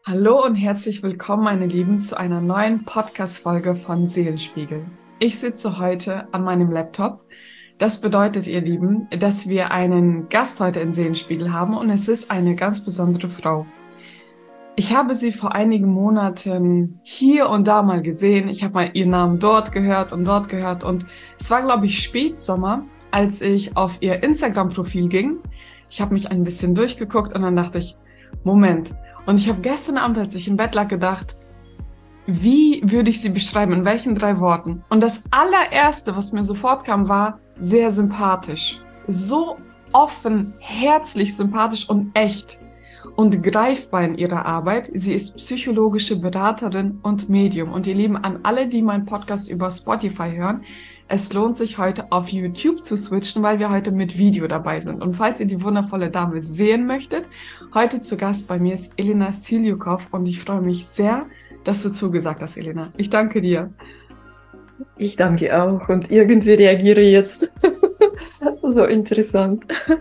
Hallo und herzlich willkommen, meine Lieben, zu einer neuen Podcast-Folge von Seelenspiegel. Ich sitze heute an meinem Laptop. Das bedeutet, ihr Lieben, dass wir einen Gast heute in Seelenspiegel haben und es ist eine ganz besondere Frau. Ich habe sie vor einigen Monaten hier und da mal gesehen. Ich habe mal ihren Namen dort gehört und es war, glaube ich, Spätsommer, als ich auf ihr Instagram-Profil ging. Ich habe mich ein bisschen durchgeguckt und dann dachte ich, Moment. Und ich habe gestern Abend, als ich im Bett lag, gedacht, wie würde ich sie beschreiben, in welchen 3 Worten? Und das allererste, was mir sofort kam, war sehr sympathisch. So offen, herzlich sympathisch und echt und greifbar in ihrer Arbeit. Sie ist psychologische Beraterin und Medium. Und ihr Lieben, an alle, die meinen Podcast über Spotify hören, es lohnt sich heute auf YouTube zu switchen, weil wir heute mit Video dabei sind. Und falls ihr die wundervolle Dame sehen möchtet, heute zu Gast bei mir ist Elena Stiljukov und ich freue mich sehr, dass du zugesagt hast, Elena. Ich danke dir. Ich danke auch und irgendwie reagiere jetzt. So interessant.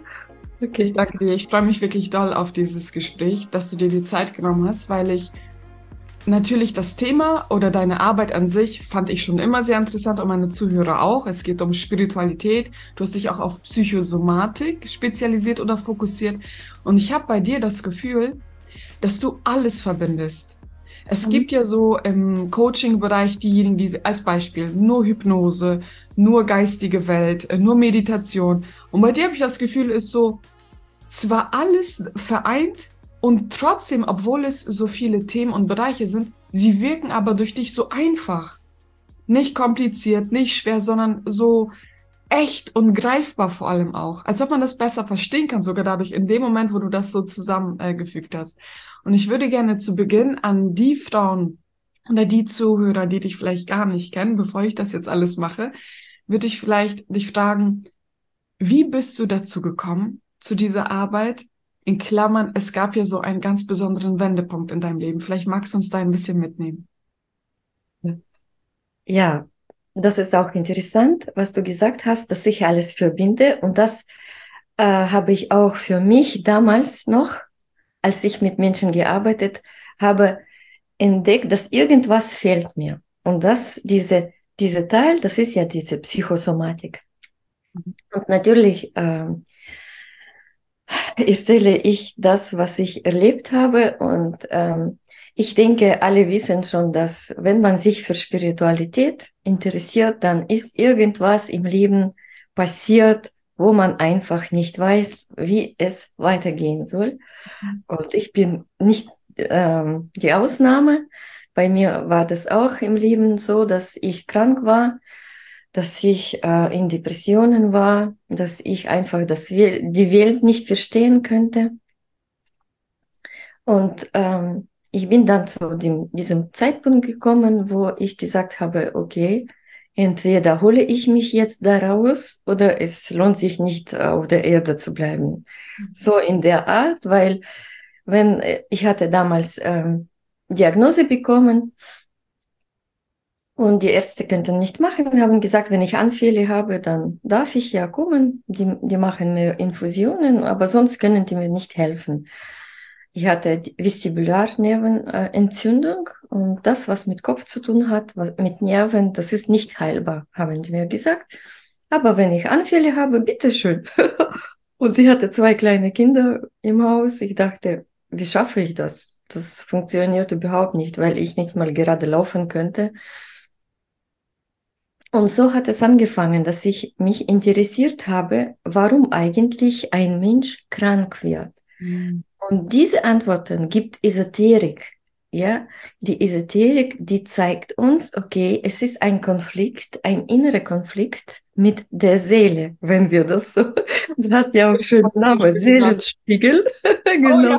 Ich Okay. danke dir. Ich freue mich wirklich doll auf dieses Gespräch, dass du dir die Zeit genommen hast, weil ich natürlich das Thema oder deine Arbeit an sich fand ich schon immer sehr interessant und meine Zuhörer auch. Es geht um Spiritualität. Du hast dich auch auf Psychosomatik spezialisiert oder fokussiert. Und ich habe bei dir das Gefühl, dass du alles verbindest. Es Mhm. gibt ja so im Coaching-Bereich diejenigen, die als Beispiel nur Hypnose, nur geistige Welt, nur Meditation. Und bei dir habe ich das Gefühl, ist so zwar alles vereint und trotzdem, obwohl es so viele Themen und Bereiche sind, sie wirken aber durch dich so einfach. Nicht kompliziert, nicht schwer, sondern so echt und greifbar vor allem auch. Als ob man das besser verstehen kann, sogar dadurch in dem Moment, wo du das so zusammengefügt hast. Und ich würde gerne zu Beginn an die Frauen oder die Zuhörer, die dich vielleicht gar nicht kennen, bevor ich das jetzt alles mache, würde ich vielleicht dich fragen, wie bist du dazu gekommen, zu dieser Arbeit? In Klammern, es gab ja so einen ganz besonderen Wendepunkt in deinem Leben. Vielleicht magst du uns da ein bisschen mitnehmen. Ja, das ist auch interessant, was du gesagt hast, dass ich alles verbinde. Und das habe ich auch für mich damals noch, als ich mit Menschen gearbeitet habe, entdeckt, dass irgendwas fehlt mir. Und diese Teil, das ist ja diese Psychosomatik. Und natürlich erzähle ich das, was ich erlebt habe. Und ich denke, alle wissen schon, dass wenn man sich für Spiritualität interessiert, dann ist irgendwas im Leben passiert, wo man einfach nicht weiß, wie es weitergehen soll. Und ich bin nicht die Ausnahme. Bei mir war das auch im Leben so, dass ich krank war, dass ich in Depressionen war, dass ich einfach die Welt nicht verstehen könnte. Und ich bin dann zu diesem Zeitpunkt gekommen, wo ich gesagt habe, okay, entweder hole ich mich jetzt da raus oder es lohnt sich nicht, auf der Erde zu bleiben. So in der Art, weil wenn ich hatte damals Diagnose bekommen, und die Ärzte könnten nicht machen, haben gesagt, wenn ich Anfälle habe, dann darf ich ja kommen. Die machen mir Infusionen, aber sonst können die mir nicht helfen. Ich hatte die Vestibularnervenentzündung und das, was mit Kopf zu tun hat, mit Nerven, das ist nicht heilbar, haben die mir gesagt. Aber wenn ich Anfälle habe, bitteschön. Und ich hatte 2 kleine Kinder im Haus. Ich dachte, wie schaffe ich das? Das funktioniert überhaupt nicht, weil ich nicht mal gerade laufen könnte. Und so hat es angefangen, dass ich mich interessiert habe, warum eigentlich ein Mensch krank wird. Mhm. Und diese Antworten gibt Esoterik. Ja, die Esoterik, die zeigt uns, okay, es ist ein Konflikt, ein innerer Konflikt mit der Seele, wenn wir das so, du hast ja auch schön Hast du so Namen, schön gesagt. Seelenspiegel, Oh ja. genau.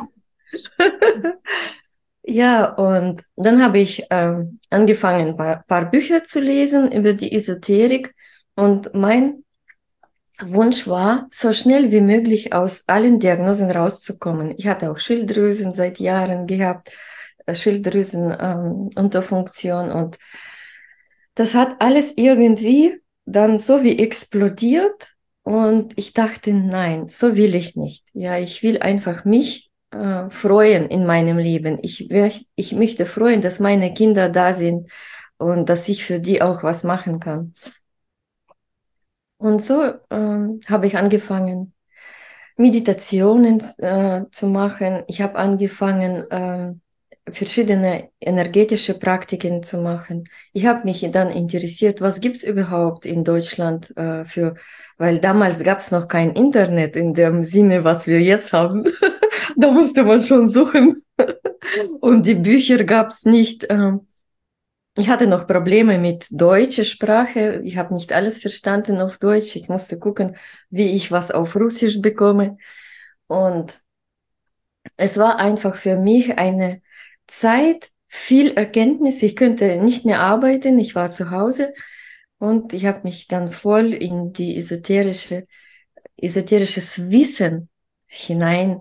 Ja, und dann habe ich angefangen, ein paar Bücher zu lesen über die Esoterik. Und mein Wunsch war, so schnell wie möglich aus allen Diagnosen rauszukommen. Ich hatte auch Schilddrüsen seit Jahren gehabt, Schilddrüsen Unterfunktion. Und das hat alles irgendwie dann so wie explodiert. Und ich dachte, nein, so will ich nicht. Ja, ich will einfach mich freuen in meinem Leben. Ich möchte freuen, dass meine Kinder da sind und dass ich für die auch was machen kann. Und so habe ich angefangen, Meditationen zu machen. Ich habe angefangen, verschiedene energetische Praktiken zu machen. Ich habe mich dann interessiert, was gibt's überhaupt in Deutschland weil damals gab es noch kein Internet in dem Sinne, was wir jetzt haben. Da musste man schon suchen. Und die Bücher gab's nicht. Ich hatte noch Probleme mit deutscher Sprache. Ich habe nicht alles verstanden auf Deutsch. Ich musste gucken, wie ich was auf Russisch bekomme. Und es war einfach für mich eine Zeit, viel Erkenntnis. Ich könnte nicht mehr arbeiten. Ich war zu Hause und ich habe mich dann voll in die esoterisches Wissen hinein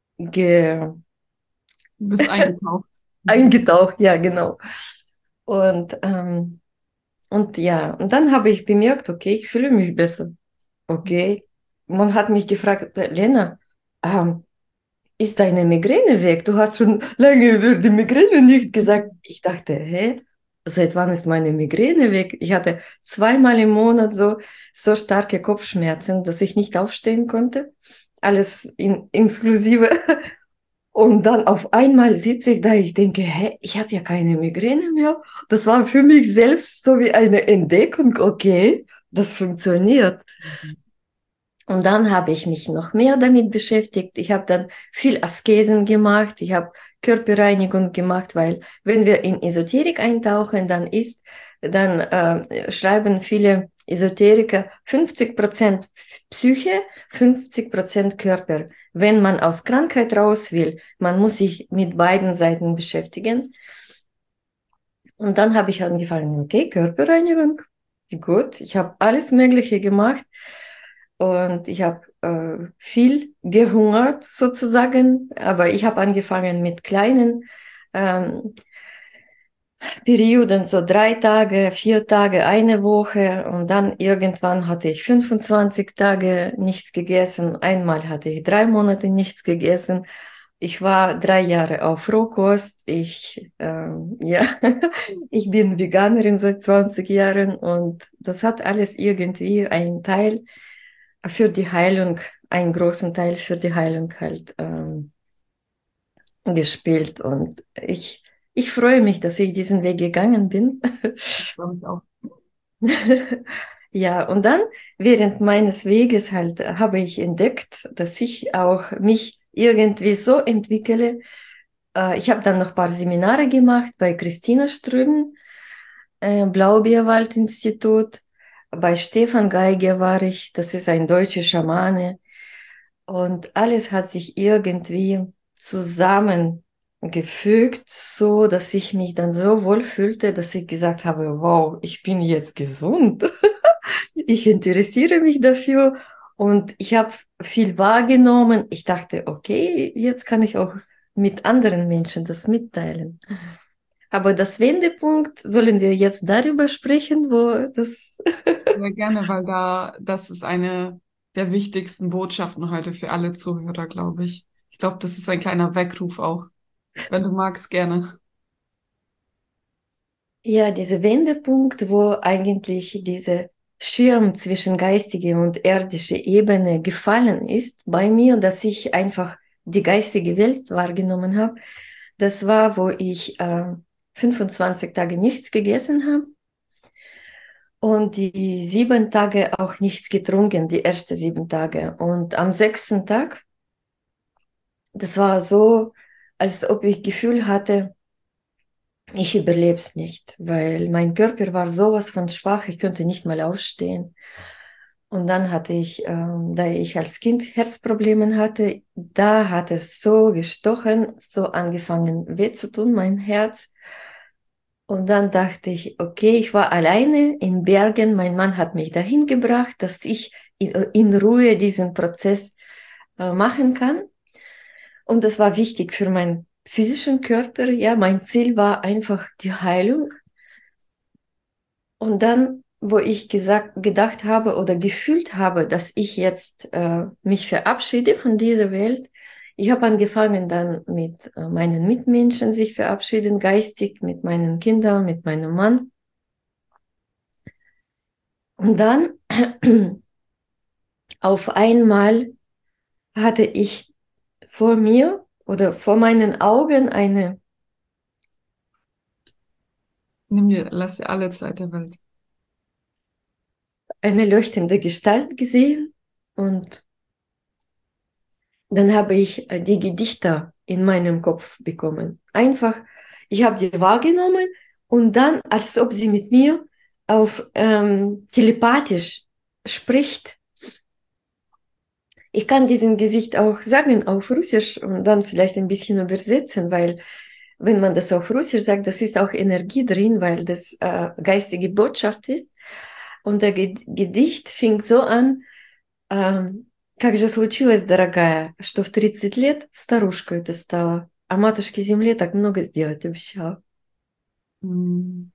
Du bist eingetaucht. eingetaucht. Ja, genau. Und, und ja, und dann habe ich bemerkt, okay, ich fühle mich besser. Okay. Man hat mich gefragt, Lena, ähm, ist deine Migräne weg? Du hast schon lange über die Migräne nicht gesagt. Ich dachte, hä? Seit wann ist meine Migräne weg? Ich hatte zweimal im Monat so starke Kopfschmerzen, dass ich nicht aufstehen konnte. Alles inklusive. Und dann auf einmal sitze ich da, ich denke, hä, ich habe ja keine Migräne mehr. Das war für mich selbst so wie eine Entdeckung, okay, das funktioniert. Und dann habe ich mich noch mehr damit beschäftigt. Ich habe dann viel Askesen gemacht. Ich habe Körperreinigung gemacht, weil wenn wir in Esoterik eintauchen, dann schreiben viele Esoteriker 50% Psyche, 50% Körper. Wenn man aus Krankheit raus will, man muss sich mit beiden Seiten beschäftigen. Und dann habe ich angefangen, okay, Körperreinigung, gut. Ich habe alles Mögliche gemacht. Und ich habe viel gehungert sozusagen, aber ich habe angefangen mit kleinen Perioden, so 3 Tage, 4 Tage, eine Woche und dann irgendwann hatte ich 25 Tage nichts gegessen. Einmal hatte ich 3 Monate nichts gegessen. Ich war 3 Jahre auf Rohkost. Ja, ich bin Veganerin seit 20 Jahren und das hat alles irgendwie einen Teil für die Heilung, einen großen Teil für die Heilung halt gespielt. Und ich freue mich, dass ich diesen Weg gegangen bin. Ich freue mich auch. Ja, und dann während meines Weges halt habe ich entdeckt, dass ich auch mich irgendwie so entwickle. Ich habe dann noch ein paar Seminare gemacht bei Christina Ströben, Blaubeerwald-Institut. Bei Stefan Geiger war ich, das ist ein deutscher Schamane. Und alles hat sich irgendwie zusammengefügt, so dass ich mich dann so wohl fühlte, dass ich gesagt habe, wow, ich bin jetzt gesund. Ich interessiere mich dafür und ich habe viel wahrgenommen. Ich dachte, okay, jetzt kann ich auch mit anderen Menschen das mitteilen. Aber das Wendepunkt, sollen wir jetzt darüber sprechen, wo das... Sehr gerne, weil das ist eine der wichtigsten Botschaften heute für alle Zuhörer, glaube ich. Ich glaube, das ist ein kleiner Weckruf auch. Wenn du magst, gerne. Ja, dieser Wendepunkt, wo eigentlich dieser Schirm zwischen geistige und irdische Ebene gefallen ist bei mir, dass ich einfach die geistige Welt wahrgenommen habe, das war, wo ich 25 Tage nichts gegessen habe und die 7 Tage auch nichts getrunken, die ersten 7 Tage. Und am 6. Tag, das war so, als ob ich Gefühl hatte, ich überlebe es nicht, weil mein Körper war sowas von schwach, ich könnte nicht mal aufstehen. Und dann hatte ich, da ich als Kind Herzprobleme hatte, da hat es so gestochen, so angefangen weh zu tun, mein Herz. Und dann dachte ich, okay, ich war alleine in Bergen, mein Mann hat mich dahin gebracht, dass ich in Ruhe diesen Prozess machen kann. Und das war wichtig für meinen physischen Körper. Ja, mein Ziel war einfach die Heilung. Und dann, wo ich gedacht habe oder gefühlt habe, dass ich jetzt mich verabschiede von dieser Welt, Ich habe angefangen dann mit meinen Mitmenschen sich verabschieden, geistig, mit meinen Kindern, mit meinem Mann. Und dann auf einmal hatte ich vor mir oder vor meinen Augen Lass dir alle Zeit der Welt. eine leuchtende Gestalt gesehen und dann habe ich die Gedichte in meinem Kopf bekommen. Einfach, ich habe die wahrgenommen und dann, als ob sie mit mir auf telepathisch spricht. Ich kann diesen Gesicht auch sagen auf Russisch und dann vielleicht ein bisschen übersetzen, weil wenn man das auf Russisch sagt, das ist auch Energie drin, weil das geistige Botschaft ist. Und der Gedicht fing so an, как же случилось, дорогая, что в 30 лет старушкой ты стала, а матушке земле так много сделать обещала. Hm.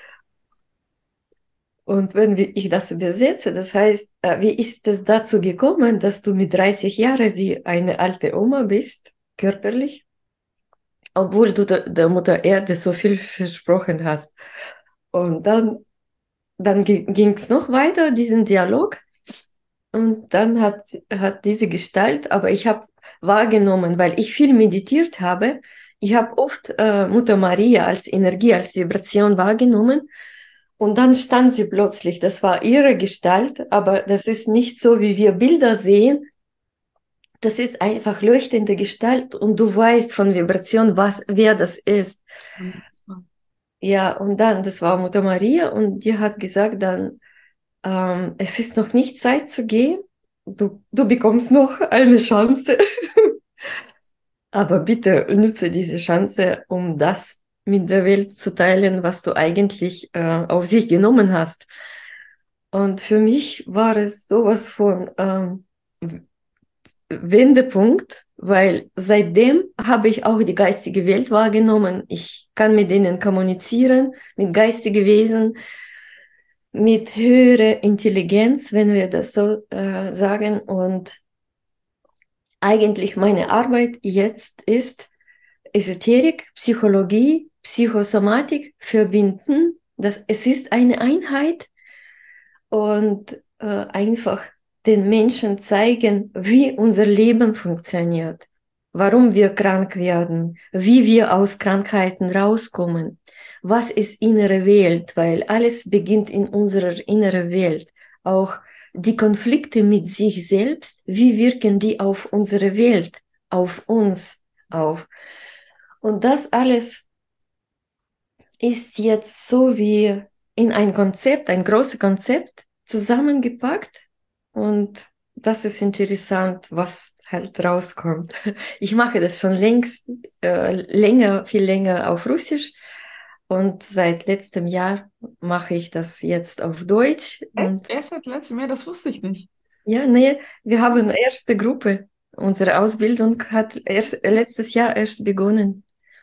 Und wenn ich das übersetze, das heißt, wie ist es dazu gekommen, dass du mit 30 Jahren wie eine alte Oma bist, körperlich, obwohl du der Mutter Erde so viel versprochen hast? Und dann ging es noch weiter, diesen Dialog. Und dann hat diese Gestalt, aber ich habe wahrgenommen, weil ich viel meditiert habe, ich habe oft Mutter Maria als Energie, als Vibration wahrgenommen. Und dann stand sie plötzlich, das war ihre Gestalt, aber das ist nicht so, wie wir Bilder sehen. Das ist einfach leuchtende Gestalt und du weißt von Vibration, wer das ist. Ja, und dann, das war Mutter Maria und die hat gesagt dann, es ist noch nicht Zeit zu gehen. Du bekommst noch eine Chance. Aber bitte nutze diese Chance, um das mit der Welt zu teilen, was du eigentlich auf sich genommen hast. Und für mich war es sowas von Wendepunkt, weil seitdem habe ich auch die geistige Welt wahrgenommen. Ich kann mit denen kommunizieren, mit geistigen Wesen, mit höherer Intelligenz, wenn wir das so sagen. Und eigentlich meine Arbeit jetzt ist Esoterik, Psychologie, Psychosomatik verbinden. Es ist eine Einheit und einfach den Menschen zeigen, wie unser Leben funktioniert, warum wir krank werden, wie wir aus Krankheiten rauskommen, was ist innere Welt, weil alles beginnt in unserer inneren Welt. Auch die Konflikte mit sich selbst, wie wirken die auf unsere Welt, auf uns auf. Und das alles ist jetzt so wie in ein Konzept, ein großes Konzept zusammengepackt. Und das ist interessant, was halt rauskommt. Ich mache das schon längst, viel länger auf Russisch. Und seit letztem Jahr mache ich das jetzt auf Deutsch. Und Erst seit letztem Jahr, das wusste ich nicht. ja, nee, wir haben eine erste Gruppe. Unsere Ausbildung hat letztes Jahr erst begonnen.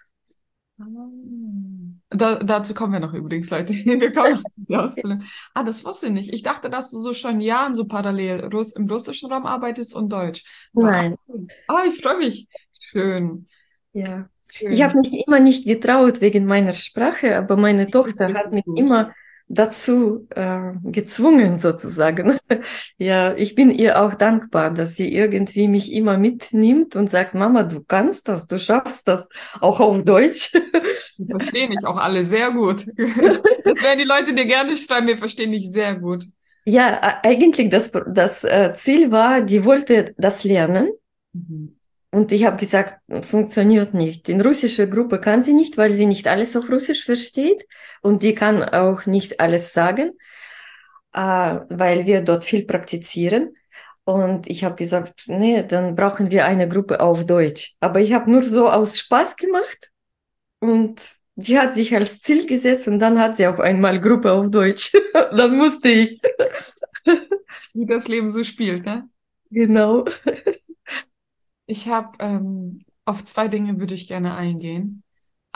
Dazu kommen wir noch übrigens, Leute. Wir kommen noch zu der Ausbildung. Ah, das wusste ich nicht. Ich dachte, dass du so schon Jahren so parallel im russischen Raum arbeitest und Deutsch. Nein. Ich freue mich. Schön, Ja, ich schön. habe mich immer nicht getraut wegen meiner Sprache, aber meine Ich bin Tochter hat richtig mich gut. immer dazu gezwungen, sozusagen. Ja, ich bin ihr auch dankbar, dass sie irgendwie mich immer mitnimmt und sagt, Mama, du kannst das, du schaffst das, auch auf Deutsch. Wir verstehen dich auch alle sehr gut. Das werden die Leute dir gerne schreiben, wir verstehen dich sehr gut. Ja, eigentlich das Ziel war, die wollte das lernen. Mhm. Und ich habe gesagt, funktioniert nicht. In russische Gruppe kann sie nicht, weil sie nicht alles auf Russisch versteht. Und die kann auch nicht alles sagen, weil wir dort viel praktizieren. Und ich habe gesagt, nee, dann brauchen wir eine Gruppe auf Deutsch. Aber ich habe nur so aus Spaß gemacht. Und die hat sich als Ziel gesetzt und dann hat sie auf einmal Gruppe auf Deutsch. Dann musste ich. Wie das Leben so spielt, ne? Genau. Ich habe auf zwei Dinge würde ich gerne eingehen.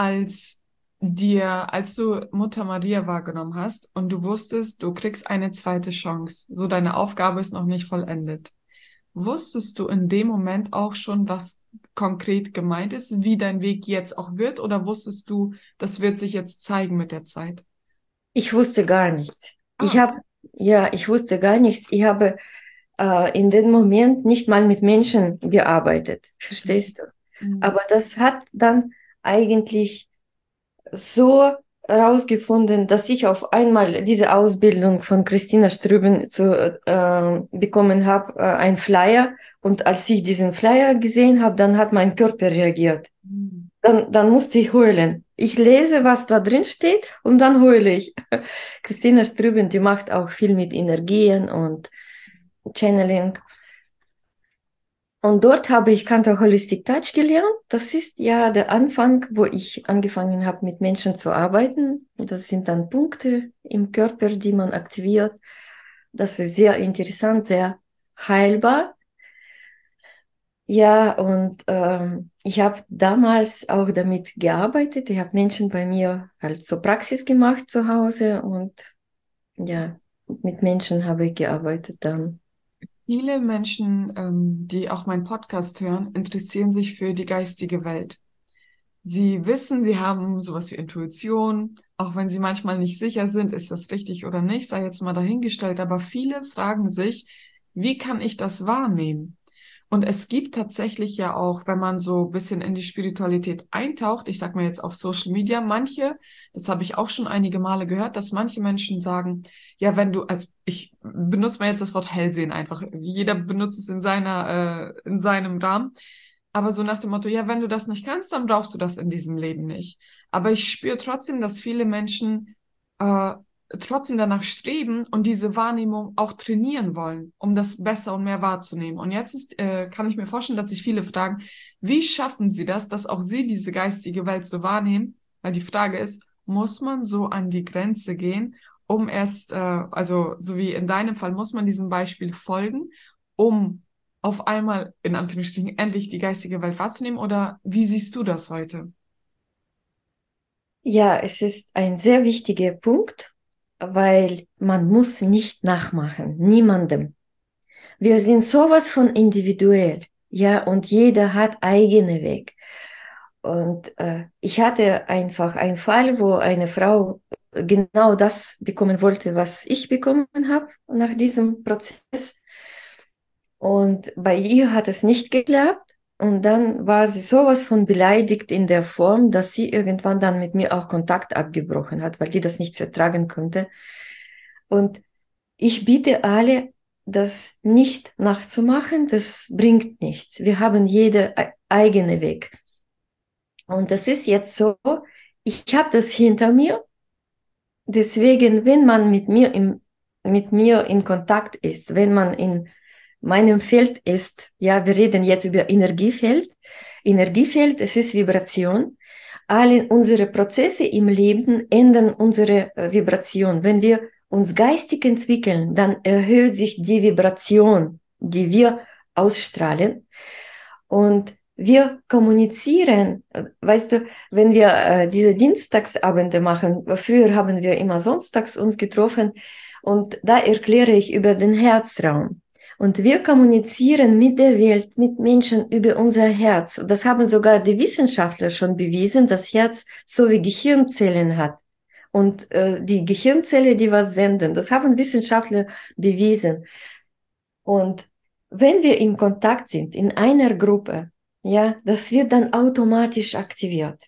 Als du Mutter Maria wahrgenommen hast und du wusstest, du kriegst eine zweite Chance, so deine Aufgabe ist noch nicht vollendet. wusstest du in dem Moment auch schon, was konkret gemeint ist, wie dein Weg jetzt auch wird, oder wusstest du, das wird sich jetzt zeigen mit der Zeit? Ich wusste gar nichts. Ah, Ich okay. habe, ja, ich wusste gar nichts. Ich habe in dem Moment nicht mal mit Menschen gearbeitet. Verstehst du? Mhm. Aber das hat dann eigentlich so herausgefunden, dass ich auf einmal diese Ausbildung von Christina Strüben bekommen habe, ein Flyer. Und als ich diesen Flyer gesehen habe, dann hat mein Körper reagiert. Mhm. Dann musste ich heulen. Ich lese, was da drin steht und dann heule ich. Christina Strüben, die macht auch viel mit Energien und Channeling. Und dort habe ich Kantor Holistic Touch gelernt. Das ist ja der Anfang, wo ich angefangen habe, mit Menschen zu arbeiten. Das sind dann Punkte im Körper, die man aktiviert. Das ist sehr interessant, sehr heilbar. Ja, und ich habe damals auch damit gearbeitet. Ich habe Menschen bei mir halt so Praxis gemacht zu Hause und ja, mit Menschen habe ich gearbeitet dann. Viele Menschen, die auch meinen Podcast hören, interessieren sich für die geistige Welt. Sie wissen, sie haben sowas wie Intuition, auch wenn sie manchmal nicht sicher sind, ist das richtig oder nicht, sei jetzt mal dahingestellt. Aber viele fragen sich, wie kann ich das wahrnehmen? Und es gibt tatsächlich ja auch, wenn man so ein bisschen in die Spiritualität eintaucht, ich sag mal jetzt auf Social Media, manche, das habe ich auch schon einige Male gehört, dass manche Menschen sagen, ja, wenn du ich benutze mal jetzt das Wort Hellsehen einfach, jeder benutzt es in seinem Rahmen, aber so nach dem Motto, ja, wenn du das nicht kannst, dann brauchst du das in diesem Leben nicht. Aber ich spüre trotzdem, dass viele Menschen äh, trotzdem danach streben und diese Wahrnehmung auch trainieren wollen, um das besser und mehr wahrzunehmen. Und kann ich mir vorstellen, dass sich viele fragen, wie schaffen sie das, dass auch sie diese geistige Welt so wahrnehmen? Weil die Frage ist, muss man so an die Grenze gehen, also so wie in deinem Fall, muss man diesem Beispiel folgen, um auf einmal, in Anführungsstrichen, endlich die geistige Welt wahrzunehmen? Oder wie siehst du das heute? Ja, es ist ein sehr wichtiger Punkt, weil man muss nicht nachmachen, niemandem. Wir sind sowas von individuell, ja, und jeder hat eigene Weg. Und ich hatte einfach einen Fall, wo eine Frau genau das bekommen wollte, was ich bekommen habe nach diesem Prozess. Und bei ihr hat es nicht geklappt. Und dann war sie sowas von beleidigt in der Form, dass sie irgendwann dann mit mir auch Kontakt abgebrochen hat, weil die das nicht vertragen konnte. Und ich bitte alle, das nicht nachzumachen, das bringt nichts. Wir haben jede eigene Weg. Und das ist jetzt so, ich habe das hinter mir. Deswegen, wenn man mit mir in Kontakt ist, wenn man in meinem Feld ist, ja, wir reden jetzt über Energiefeld. Energiefeld, es ist Vibration. Alle unsere Prozesse im Leben ändern unsere Vibration. Wenn wir uns geistig entwickeln, dann erhöht sich die Vibration, die wir ausstrahlen. Und wir kommunizieren, weißt du, wenn wir diese Dienstagsabende machen, früher haben wir immer sonntags uns getroffen und da erkläre ich über den Herzraum. Und wir kommunizieren mit der Welt, mit Menschen über unser Herz. Das haben sogar die Wissenschaftler schon bewiesen, dass Herz so wie Gehirnzellen hat. Und die Gehirnzelle, die was senden, das haben Wissenschaftler bewiesen. Und wenn wir in Kontakt sind, in einer Gruppe, ja, das wird dann automatisch aktiviert.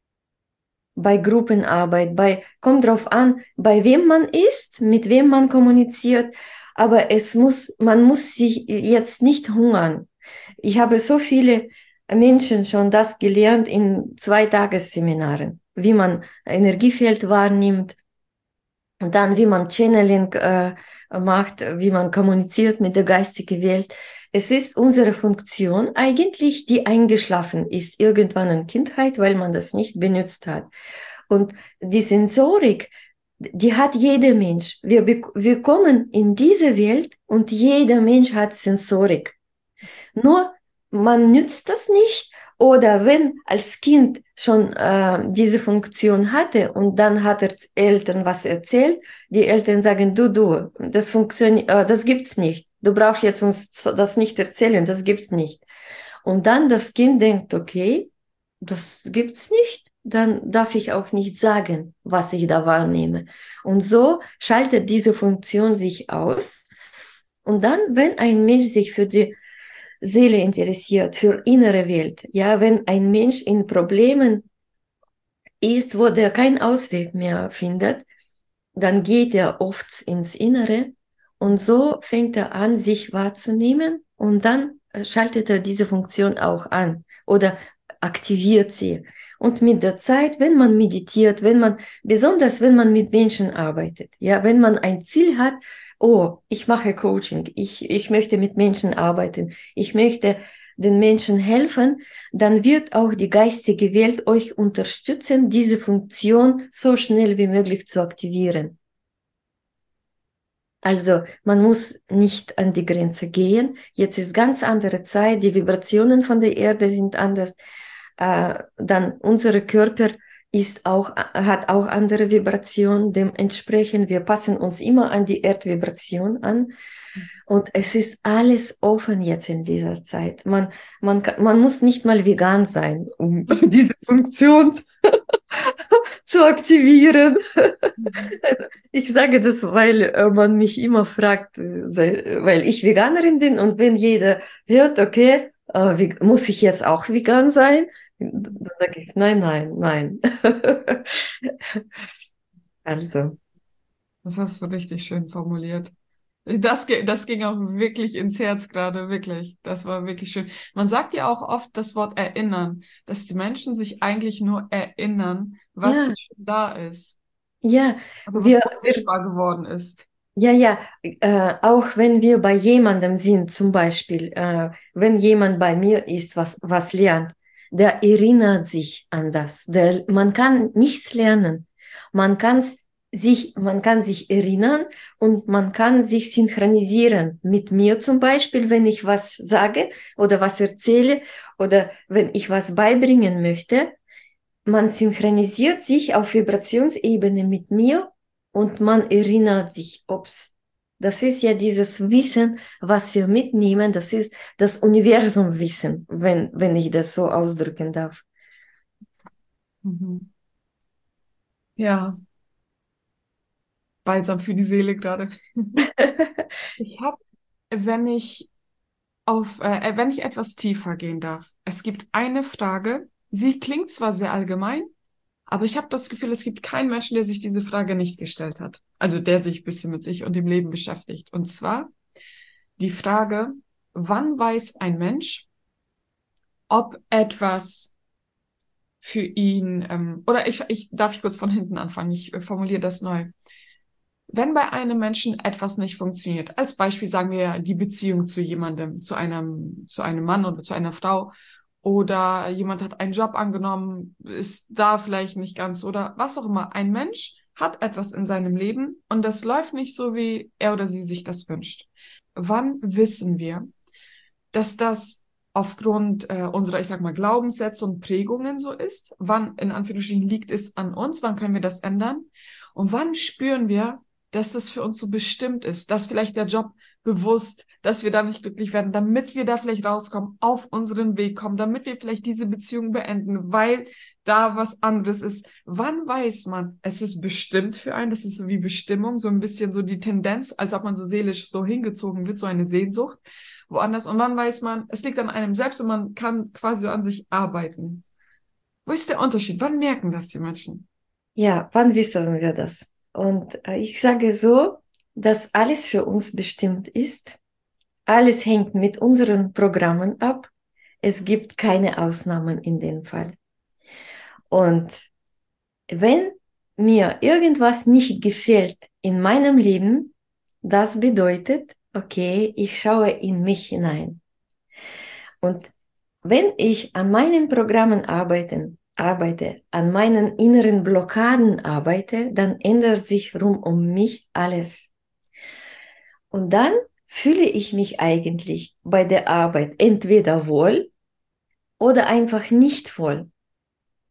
Bei Gruppenarbeit, kommt drauf an, bei wem man ist, mit wem man kommuniziert, aber man muss sich jetzt nicht hungern. Ich habe so viele Menschen schon das gelernt in 2-Tages-Seminaren, wie man Energiefeld wahrnimmt, und dann, wie man Channeling macht, wie man kommuniziert mit der geistigen Welt. Es ist unsere Funktion eigentlich, die eingeschlafen ist, irgendwann in Kindheit, weil man das nicht benutzt hat. Und die Sensorik, die hat jeder Mensch. Wir kommen in diese Welt und jeder Mensch hat Sensorik. Nur man nützt das nicht oder wenn als Kind schon diese Funktion hatte und dann hat Eltern was erzählt, die Eltern sagen, du, das funktioniert, das gibt's nicht. Du brauchst jetzt uns das nicht erzählen, das gibt's nicht. Und dann das Kind denkt, okay, das gibt's nicht, dann darf ich auch nicht sagen, was ich da wahrnehme. Und so schaltet diese Funktion sich aus. Und dann, wenn ein Mensch sich für die Seele interessiert, für innere Welt, ja, wenn ein Mensch in Problemen ist, wo der keinen Ausweg mehr findet, dann geht er oft ins Innere und so fängt er an, sich wahrzunehmen und dann schaltet er diese Funktion auch an oder aktiviert sie. Und mit der Zeit, wenn man meditiert, besonders wenn man mit Menschen arbeitet, ja, wenn man ein Ziel hat, oh, ich mache Coaching, ich möchte mit Menschen arbeiten, ich möchte den Menschen helfen, dann wird auch die geistige Welt euch unterstützen, diese Funktion so schnell wie möglich zu aktivieren. Also man muss nicht an die Grenze gehen. Jetzt ist ganz andere Zeit, die Vibrationen von der Erde sind anders. Dann unser Körper hat auch andere Vibrationen. Dementsprechend, wir passen uns immer an die Erdvibration an. Und es ist alles offen jetzt in dieser Zeit. Man muss nicht mal vegan sein, um diese Funktion zu aktivieren. Ich sage das, weil man mich immer fragt, weil ich Veganerin bin und wenn jeder hört, okay, muss ich jetzt auch vegan sein? Dann sage ich, nein, nein, nein. Also. Das hast du richtig schön formuliert. Das ging auch wirklich ins Herz gerade, wirklich. Das war wirklich schön. Man sagt ja auch oft das Wort erinnern, dass die Menschen sich eigentlich nur erinnern, Ja, was schon da ist. ja, Aber was wir unsichtbar geworden ist. ja, ja, auch wenn wir bei jemandem sind, zum Beispiel, wenn jemand bei mir ist, was lernt, der erinnert sich an das. Man kann nichts lernen. Man kann sich erinnern und man kann sich synchronisieren. Mit mir zum Beispiel, wenn ich was sage oder was erzähle oder wenn ich was beibringen möchte, man synchronisiert sich auf Vibrationsebene mit mir und man erinnert sich, ob's. Das ist ja dieses Wissen, was wir mitnehmen, das ist das Universumwissen, wenn ich das so ausdrücken darf. Mhm. Ja, balsam für die Seele gerade. Ich habe, wenn ich wenn ich etwas tiefer gehen darf, es gibt eine Frage, sie klingt zwar sehr allgemein, aber ich habe das Gefühl, es gibt keinen Menschen, der sich diese Frage nicht gestellt hat. Also der sich ein bisschen mit sich und dem Leben beschäftigt. Und zwar die Frage, wann weiß ein Mensch, ob etwas für ihn, oder ich darf ich kurz von hinten anfangen, ich formuliere das neu. Wenn bei einem Menschen etwas nicht funktioniert, als Beispiel sagen wir die Beziehung zu jemandem, zu einem Mann oder zu einer Frau, oder jemand hat einen Job angenommen, ist da vielleicht nicht ganz oder was auch immer. Ein Mensch hat etwas in seinem Leben und das läuft nicht so, wie er oder sie sich das wünscht. Wann wissen wir, dass das aufgrund unserer, ich sag mal, Glaubenssätze und Prägungen so ist? Wann, in Anführungsstrichen, liegt es an uns? Wann können wir das ändern? Und wann spüren wir, dass das für uns so bestimmt ist, dass vielleicht der Job bewusst, dass wir da nicht glücklich werden, damit wir da vielleicht rauskommen, auf unseren Weg kommen, damit wir vielleicht diese Beziehung beenden, weil da was anderes ist. Wann weiß man, es ist bestimmt für einen, das ist so wie Bestimmung, so ein bisschen so die Tendenz, als ob man so seelisch so hingezogen wird, so eine Sehnsucht woanders. Und wann weiß man, es liegt an einem selbst und man kann quasi so an sich arbeiten. Wo ist der Unterschied? Wann merken das die Menschen? Ja, wann wissen wir das? Und ich sage so, dass alles für uns bestimmt ist. Alles hängt mit unseren Programmen ab. Es gibt keine Ausnahmen in dem Fall. Und wenn mir irgendwas nicht gefällt in meinem Leben, das bedeutet, okay, ich schaue in mich hinein. Und wenn ich an meinen Programmen arbeite, an meinen inneren Blockaden arbeite, dann ändert sich rum um mich alles. Und dann fühle ich mich eigentlich bei der Arbeit entweder wohl oder einfach nicht wohl.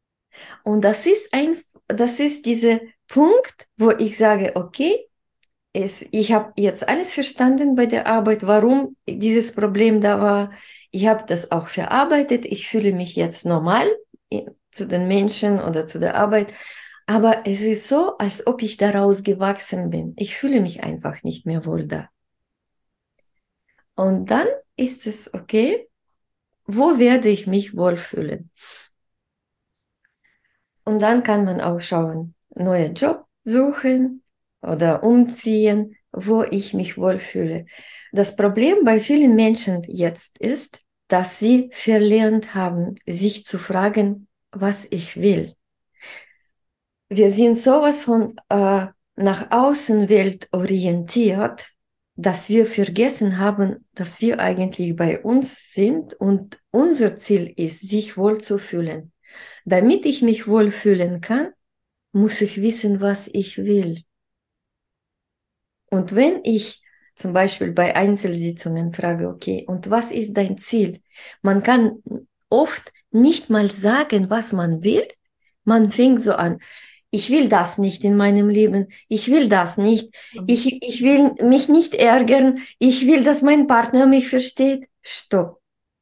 Und das ist dieser Punkt, wo ich sage, okay, ich habe jetzt alles verstanden bei der Arbeit, warum dieses Problem da war. Ich habe das auch verarbeitet. Ich fühle mich jetzt normal zu den Menschen oder zu der Arbeit. Aber es ist so, als ob ich daraus gewachsen bin. Ich fühle mich einfach nicht mehr wohl da. Und dann ist es okay, wo werde ich mich wohlfühlen? Und dann kann man auch schauen, neue Job suchen oder umziehen, wo ich mich wohlfühle. Das Problem bei vielen Menschen jetzt ist, dass sie verlernt haben, sich zu fragen, was ich will. Wir sind sowas von nach Außenwelt orientiert, dass wir vergessen haben, dass wir eigentlich bei uns sind und unser Ziel ist, sich wohlzufühlen. Damit ich mich wohlfühlen kann, muss ich wissen, was ich will. Und wenn ich zum Beispiel bei Einzelsitzungen frage, okay, und was ist dein Ziel? Man kann oft nicht mal sagen, was man will. Man fängt so an. Ich will das nicht in meinem Leben. Ich will das nicht. Ich will mich nicht ärgern. Ich will, dass mein Partner mich versteht. Stopp.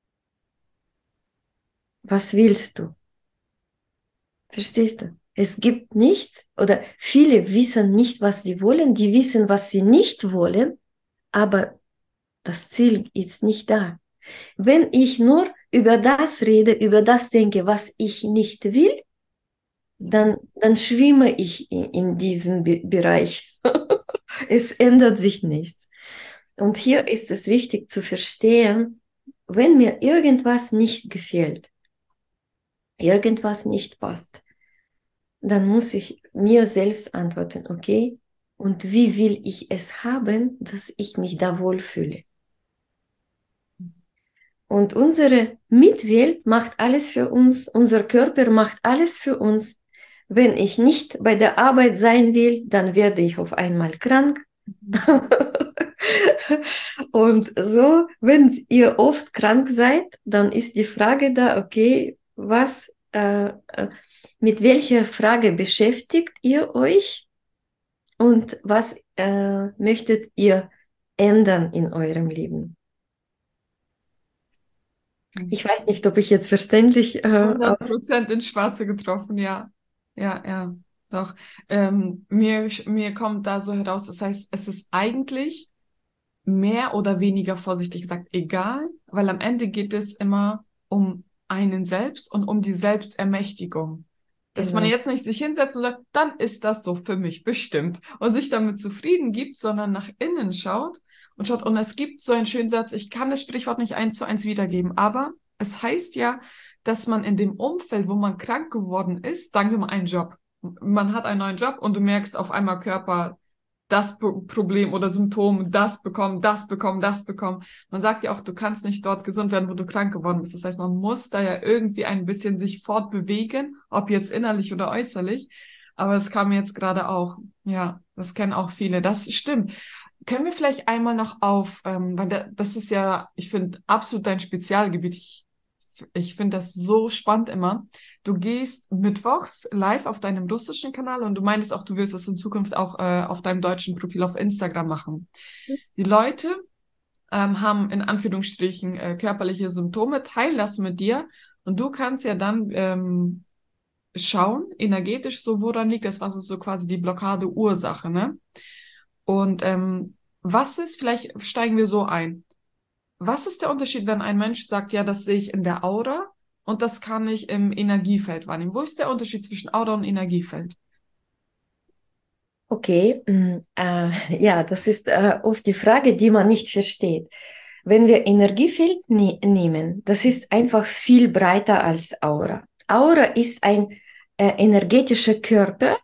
Was willst du? Verstehst du? Es gibt nichts oder viele wissen nicht, was sie wollen. Die wissen, was sie nicht wollen, aber das Ziel ist nicht da. Wenn ich nur über das rede, über das denke, was ich nicht will, dann schwimme ich in diesem Bereich. Es ändert sich nichts. Und hier ist es wichtig zu verstehen, wenn mir irgendwas nicht gefällt, irgendwas nicht passt, dann muss ich mir selbst antworten, okay, und wie will ich es haben, dass ich mich da wohlfühle? Und unsere Mitwelt macht alles für uns, unser Körper macht alles für uns. Wenn ich nicht bei der Arbeit sein will, dann werde ich auf einmal krank. Und so, wenn ihr oft krank seid, dann ist die Frage da, okay, mit welcher Frage beschäftigt ihr euch und was möchtet ihr ändern in eurem Leben? Ich weiß nicht, ob ich jetzt verständlich 100% ins Schwarze getroffen, ja. Ja, ja, doch. Mir kommt da so heraus, das heißt, es ist eigentlich mehr oder weniger vorsichtig gesagt egal, weil am Ende geht es immer um einen selbst und um die Selbstermächtigung. Dass man Genau. jetzt nicht sich hinsetzt und sagt, dann ist das so für mich bestimmt und sich damit zufrieden gibt, sondern nach innen schaut und schaut, und es gibt so einen schönen Satz, ich kann das Sprichwort nicht 1:1 wiedergeben, aber es heißt ja, dass man in dem Umfeld, wo man krank geworden ist, sagen wir mal einen Job. Man hat einen neuen Job und du merkst auf einmal Körper, das Problem oder Symptom, das bekommen, das bekommen, das bekommen. Man sagt ja auch, du kannst nicht dort gesund werden, wo du krank geworden bist. Das heißt, man muss da ja irgendwie ein bisschen sich fortbewegen, ob jetzt innerlich oder äußerlich. Aber es kam jetzt gerade auch, ja, das kennen auch viele. Das stimmt. Können wir vielleicht einmal noch auf, weil das ist ja, ich finde, absolut dein Spezialgebiet. Ich finde das so spannend immer. Du gehst mittwochs live auf deinem russischen Kanal und du meintest auch, du wirst es in Zukunft auch auf deinem deutschen Profil auf Instagram machen. Die Leute haben in Anführungsstrichen körperliche Symptome, teilen das mit dir und du kannst ja dann schauen, energetisch so, woran liegt das, was ist so quasi die Blockade-Ursache, ne? Und was ist, vielleicht steigen wir so ein. Was ist der Unterschied, wenn ein Mensch sagt, ja, das sehe ich in der Aura und das kann ich im Energiefeld wahrnehmen? Wo ist der Unterschied zwischen Aura und Energiefeld? Okay, ja, das ist oft die Frage, die man nicht versteht. Wenn wir Energiefeld nehmen, das ist einfach viel breiter als Aura. Aura ist ein energetischer Körper,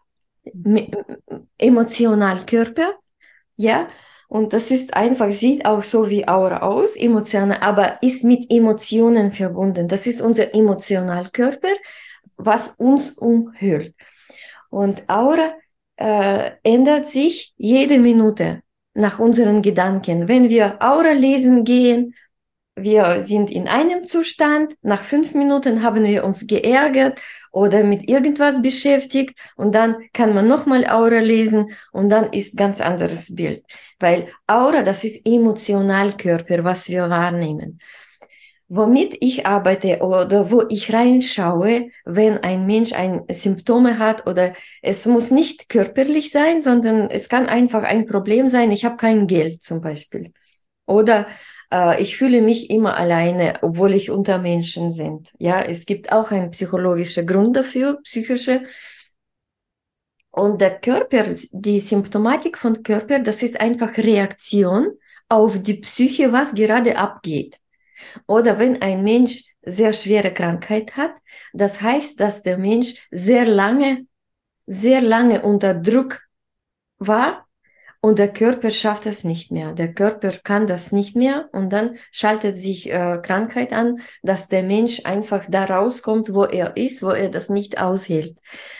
Emotionalkörper, ja, und das ist einfach, sieht auch so wie Aura aus, emotional, aber ist mit Emotionen verbunden. Das ist unser Emotionalkörper, was uns umhüllt. Und Aura ändert sich jede Minute nach unseren Gedanken. Wenn wir Aura lesen gehen, wir sind in einem Zustand, nach 5 Minuten haben wir uns geärgert oder mit irgendwas beschäftigt und dann kann man nochmal Aura lesen und dann ist ganz anderes Bild. Weil Aura, das ist Emotionalkörper, was wir wahrnehmen. Womit ich arbeite oder wo ich reinschaue, wenn ein Mensch ein Symptome hat oder es muss nicht körperlich sein, sondern es kann einfach ein Problem sein. Ich habe kein Geld zum Beispiel. Oder ich fühle mich immer alleine, obwohl ich unter Menschen sind. Ja, es gibt auch einen psychologischen Grund dafür, psychische. Und der Körper, die Symptomatik von Körper, das ist einfach Reaktion auf die Psyche, was gerade abgeht. Oder wenn ein Mensch sehr schwere Krankheit hat, das heißt, dass der Mensch sehr lange unter Druck war und der Körper schafft das nicht mehr. Der Körper kann das nicht mehr und dann schaltet sich Krankheit an, dass der Mensch einfach da rauskommt, wo er ist, wo er das nicht aushält.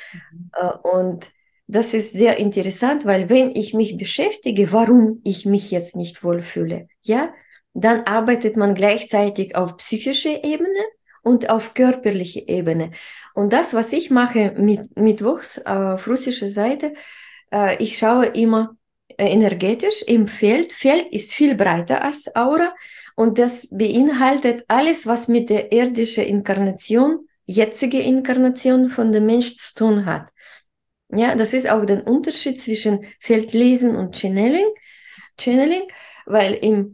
Und das ist sehr interessant, weil wenn ich mich beschäftige, warum ich mich jetzt nicht wohlfühle, ja, dann arbeitet man gleichzeitig auf psychischer Ebene und auf körperlicher Ebene. Und das, was ich mache mit Mittwochs auf russischer Seite, ich schaue immer energetisch im Feld. Feld ist viel breiter als Aura und das beinhaltet alles, was mit der irdischen Inkarnation, jetzige Inkarnation von dem Mensch zu tun hat. Ja, das ist auch der Unterschied zwischen Feldlesen und Channeling, weil im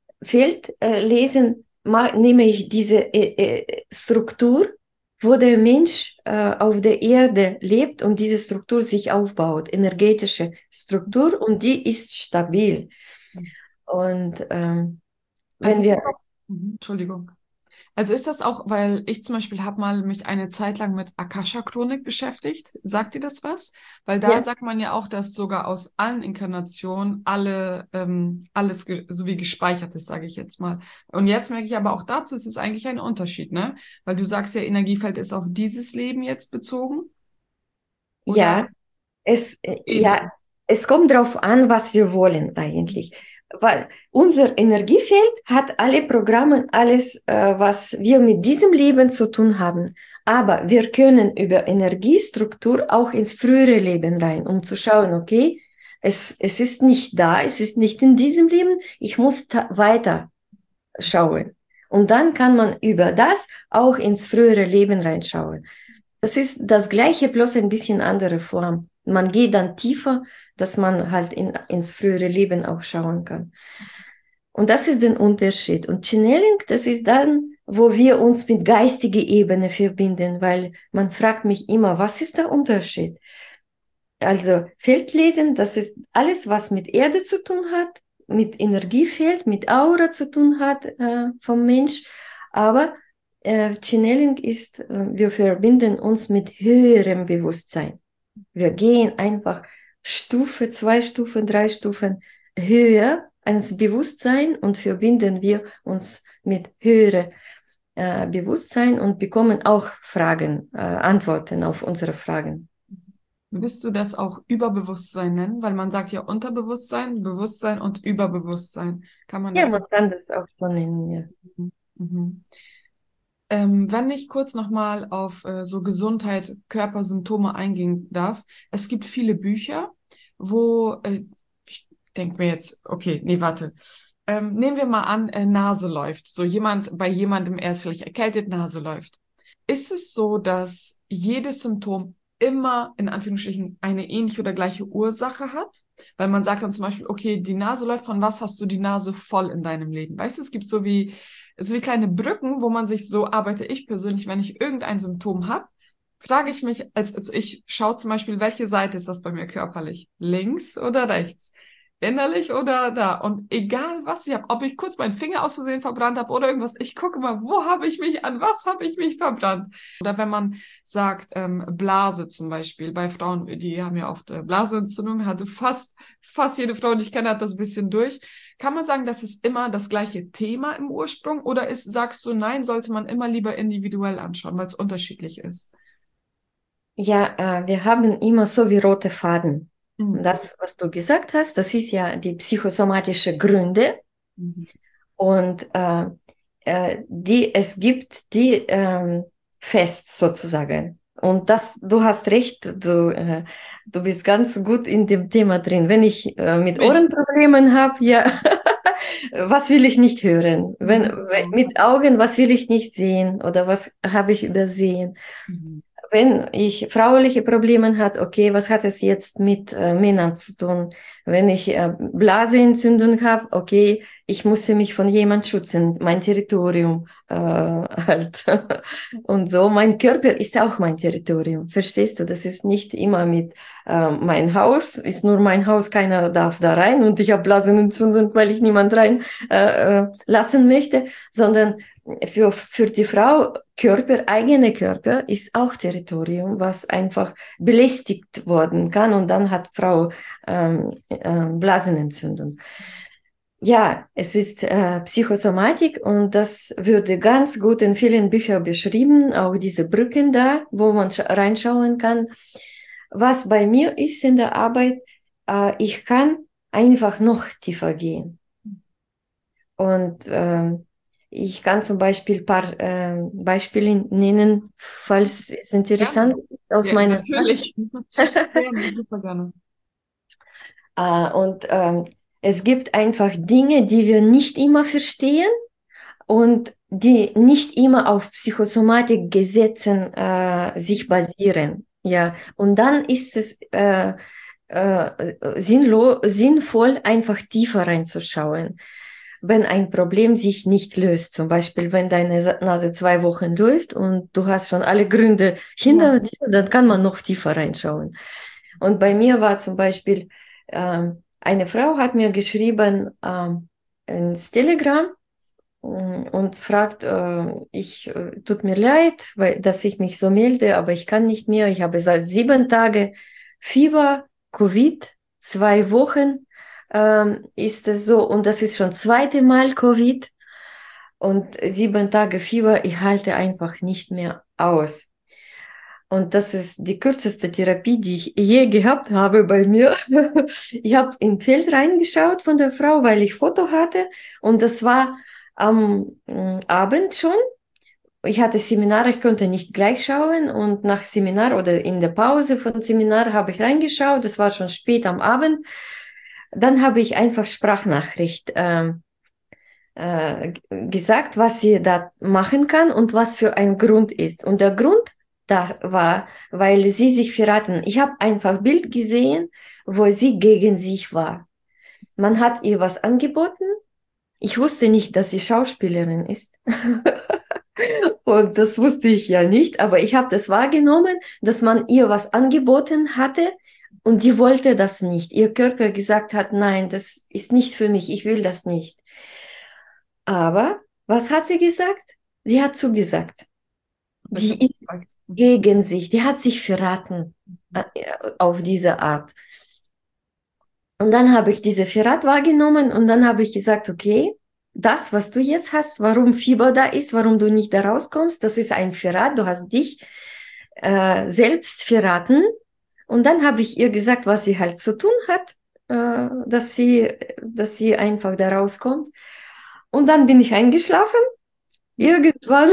Feldlesen nehme ich diese Struktur, wo der Mensch auf der Erde lebt und diese Struktur sich aufbaut, energetische Struktur, und die ist stabil. Und Also wenn ist wir... das auch, Entschuldigung. Also ist das auch, weil ich zum Beispiel habe mal mich eine Zeit lang mit Akasha-Chronik beschäftigt. Sagt dir das was? Weil da Ja, sagt man ja auch, dass sogar aus allen Inkarnationen alles so wie gespeichert ist, sage ich jetzt mal. Und jetzt merke ich aber auch dazu, ist es eigentlich ein Unterschied, ne? Weil du sagst ja, Energiefeld ist auf dieses Leben jetzt bezogen oder ja, ja, ähnlich. es kommt darauf an, was wir wollen eigentlich. Weil unser Energiefeld hat alle Programme, alles, was wir mit diesem Leben zu tun haben. Aber wir können über Energiestruktur auch ins frühere Leben rein, um zu schauen, okay, es ist nicht da, es ist nicht in diesem Leben, ich muss weiter schauen. Und dann kann man über das auch ins frühere Leben reinschauen. Das ist das Gleiche, bloß ein bisschen andere Form. Man geht dann tiefer, dass man halt ins frühere Leben auch schauen kann. Und das ist der Unterschied. Und Channeling, das ist dann, wo wir uns mit geistiger Ebene verbinden, weil man fragt mich immer, was ist der Unterschied? Also Feldlesen, das ist alles, was mit Erde zu tun hat, mit Energiefeld, mit Aura zu tun hat vom Mensch. Aber Channeling ist, wir verbinden uns mit höherem Bewusstsein. Wir gehen einfach Stufe, 2 Stufen, 3 Stufen höher ans Bewusstsein und verbinden wir uns mit höherem Bewusstsein und bekommen auch Fragen, Antworten auf unsere Fragen. Würdest du das auch Überbewusstsein nennen? Weil man sagt ja Unterbewusstsein, Bewusstsein und Überbewusstsein. Kann man Ja, das so? man kann das auch so nennen, ja. Mhm. Wenn ich kurz nochmal auf so Gesundheit, Körpersymptome eingehen darf. Es gibt viele Bücher, wo, ich denke mir jetzt, okay, nee, warte. Nehmen wir mal an, Nase läuft. So jemand, bei jemandem, er ist vielleicht erkältet, Nase läuft. Ist es so, dass jedes Symptom immer in Anführungsstrichen eine ähnliche oder gleiche Ursache hat? Weil man sagt dann zum Beispiel, okay, die Nase läuft, von was hast du die Nase voll in deinem Leben? Weißt du, es gibt so wie kleine Brücken, wo man sich so arbeite ich persönlich, wenn ich irgendein Symptom habe, frage ich mich, also ich schaue zum Beispiel, welche Seite ist das bei mir körperlich? Links oder rechts? Innerlich oder da. Und egal was ich habe, ob ich kurz meinen Finger aus Versehen verbrannt habe oder irgendwas, ich gucke mal, wo habe ich mich, an was habe ich mich verbrannt? Oder wenn man sagt, Blase zum Beispiel, bei Frauen, die haben ja oft Blasenentzündung, hatte fast jede Frau, die ich kenne, hat das ein bisschen durch. Kann man sagen, das ist immer das gleiche Thema im Ursprung oder sagst du, nein, sollte man immer lieber individuell anschauen, weil es unterschiedlich ist? Ja, wir haben immer so wie rote Faden. Mhm. Das, was du gesagt hast, das ist ja die psychosomatische Gründe. Mhm. Und es gibt die fest sozusagen. Und das, du hast recht, du bist ganz gut in dem Thema drin. Wenn ich mit Ohrenproblemen habe, ja, was will ich nicht hören? Mit Augen, was will ich nicht sehen? Oder was habe ich übersehen? Mhm. Wenn ich frauliche Probleme hat, okay, was hat es jetzt mit Männern zu tun? Wenn ich Blaseentzündung habe, okay, ich muss mich von jemand schützen, mein Territorium halt. Und so, mein Körper ist auch mein Territorium, verstehst du? Das ist nicht immer mit mein Haus, ist nur mein Haus, keiner darf da rein und ich habe Blasenentzündung, weil ich niemand rein lassen möchte, sondern für die Frau Körper, eigene Körper ist auch Territorium, was einfach belästigt worden kann und dann hat Frau Blasenentzündung. Ja, es ist Psychosomatik und das würde ganz gut in vielen Büchern beschrieben, auch diese Brücken da, wo man reinschauen kann. Was bei mir ist in der Arbeit, ich kann einfach noch tiefer gehen. Und ich kann zum Beispiel ein paar Beispiele nennen, falls es interessant ist aus Ja, meiner natürlich. Gerne, super gerne. Und es gibt einfach Dinge, die wir nicht immer verstehen und die nicht immer auf Psychosomatikgesetzen sich basieren. Ja, und dann ist es sinnvoll, einfach tiefer reinzuschauen. Wenn ein Problem sich nicht löst, zum Beispiel wenn deine Nase 2 Wochen läuft und du hast schon alle Gründe hinter dir, dann kann man noch tiefer reinschauen. Und bei mir war zum Beispiel, eine Frau hat mir geschrieben ins Telegram und fragt, tut mir leid, dass ich mich so melde, aber ich kann nicht mehr. Ich habe seit 7 Tagen Fieber, Covid, 2 Wochen ist es so und das ist schon zweite Mal Covid und 7 Tage Fieber, ich halte einfach nicht mehr aus. Und das ist die kürzeste Therapie, die ich je gehabt habe bei mir. Ich habe in Feld reingeschaut von der Frau, weil ich Foto hatte. Und das war am Abend schon. Ich hatte Seminar, ich konnte nicht gleich schauen. Und nach Seminar oder in der Pause von Seminar habe ich reingeschaut. Das war schon spät am Abend. Dann habe ich einfach Sprachnachricht gesagt, was sie da machen kann und was für ein Grund ist. Und der Grund, das war, weil sie sich verraten. Ich habe einfach Bild gesehen, wo sie gegen sich war. Man hat ihr was angeboten. Ich wusste nicht, dass sie Schauspielerin ist. Und das wusste ich ja nicht, aber ich habe das wahrgenommen, dass man ihr was angeboten hatte und die wollte das nicht. Ihr Körper gesagt hat, nein, das ist nicht für mich, ich will das nicht. Aber was hat sie gesagt? Die hat zugesagt. Die ist gegen sich, die hat sich verraten auf diese Art. Und dann habe ich diese Verrat wahrgenommen und dann habe ich gesagt, okay, das, was du jetzt hast, warum Fieber da ist, warum du nicht da rauskommst, das ist ein Verrat, du hast dich selbst verraten. Und dann habe ich ihr gesagt, was sie halt zu tun hat, dass sie einfach da rauskommt. Und dann bin ich eingeschlafen. Irgendwann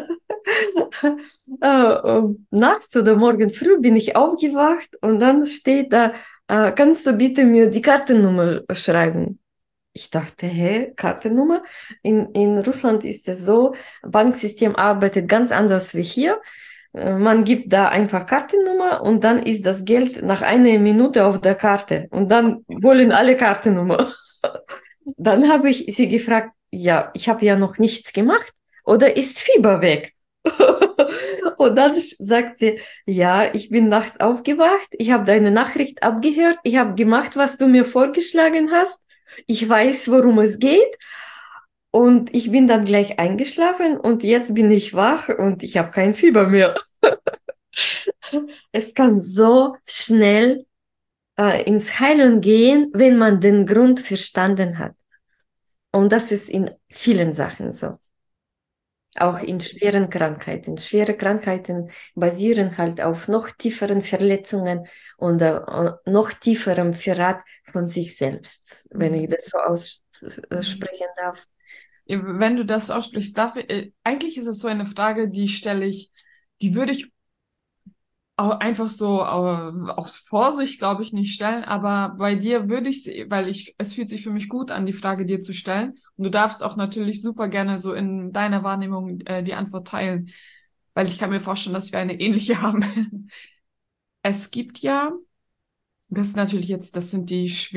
nachts oder morgen früh bin ich aufgewacht und dann steht da, kannst du bitte mir die Kartennummer schreiben? Ich dachte, hä, Kartennummer? In Russland ist es so, Banksystem arbeitet ganz anders wie hier. Man gibt da einfach Kartennummer und dann ist das Geld nach einer Minute auf der Karte und dann wollen alle Kartennummer. Dann habe ich sie gefragt, ja, ich habe ja noch nichts gemacht oder ist Fieber weg? Und dann sagt sie, ja, ich bin nachts aufgewacht, ich habe deine Nachricht abgehört, ich habe gemacht, was du mir vorgeschlagen hast, ich weiß, worum es geht und ich bin dann gleich eingeschlafen und jetzt bin ich wach und ich habe kein Fieber mehr. Es kann so schnell ins Heilen gehen, wenn man den Grund verstanden hat. Und das ist in vielen Sachen so. Auch in schweren Krankheiten. Schwere Krankheiten basieren halt auf noch tieferen Verletzungen und noch tieferem Verrat von sich selbst, wenn ich das so aussprechen darf. wenn du das aussprichst, eigentlich ist es so eine Frage, die würde ich einfach so aus Vorsicht, glaube ich, nicht stellen, aber bei dir würde ich sie, es fühlt sich für mich gut an, die Frage dir zu stellen. Und du darfst auch natürlich super gerne so in deiner Wahrnehmung die Antwort teilen, weil ich kann mir vorstellen, dass wir eine ähnliche haben. Es gibt ja, das ist natürlich jetzt, das sind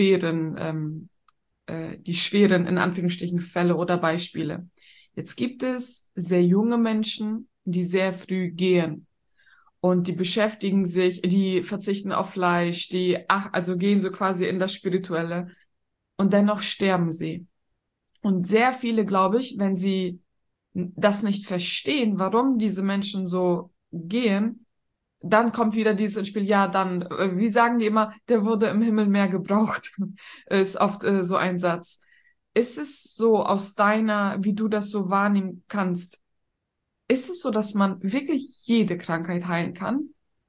die schweren, in Anführungsstrichen, Fälle oder Beispiele. Jetzt gibt es sehr junge Menschen, die sehr früh gehen. Und die verzichten auf Fleisch, also gehen so quasi in das Spirituelle. Und dennoch sterben sie. Und sehr viele, glaube ich, wenn sie das nicht verstehen, warum diese Menschen so gehen, dann kommt wieder dieses ins Spiel, ja, dann, wie sagen die immer, der wurde im Himmel mehr gebraucht, ist oft so ein Satz. Ist es so wie du das so wahrnehmen kannst, ist es so, dass man wirklich jede Krankheit heilen kann?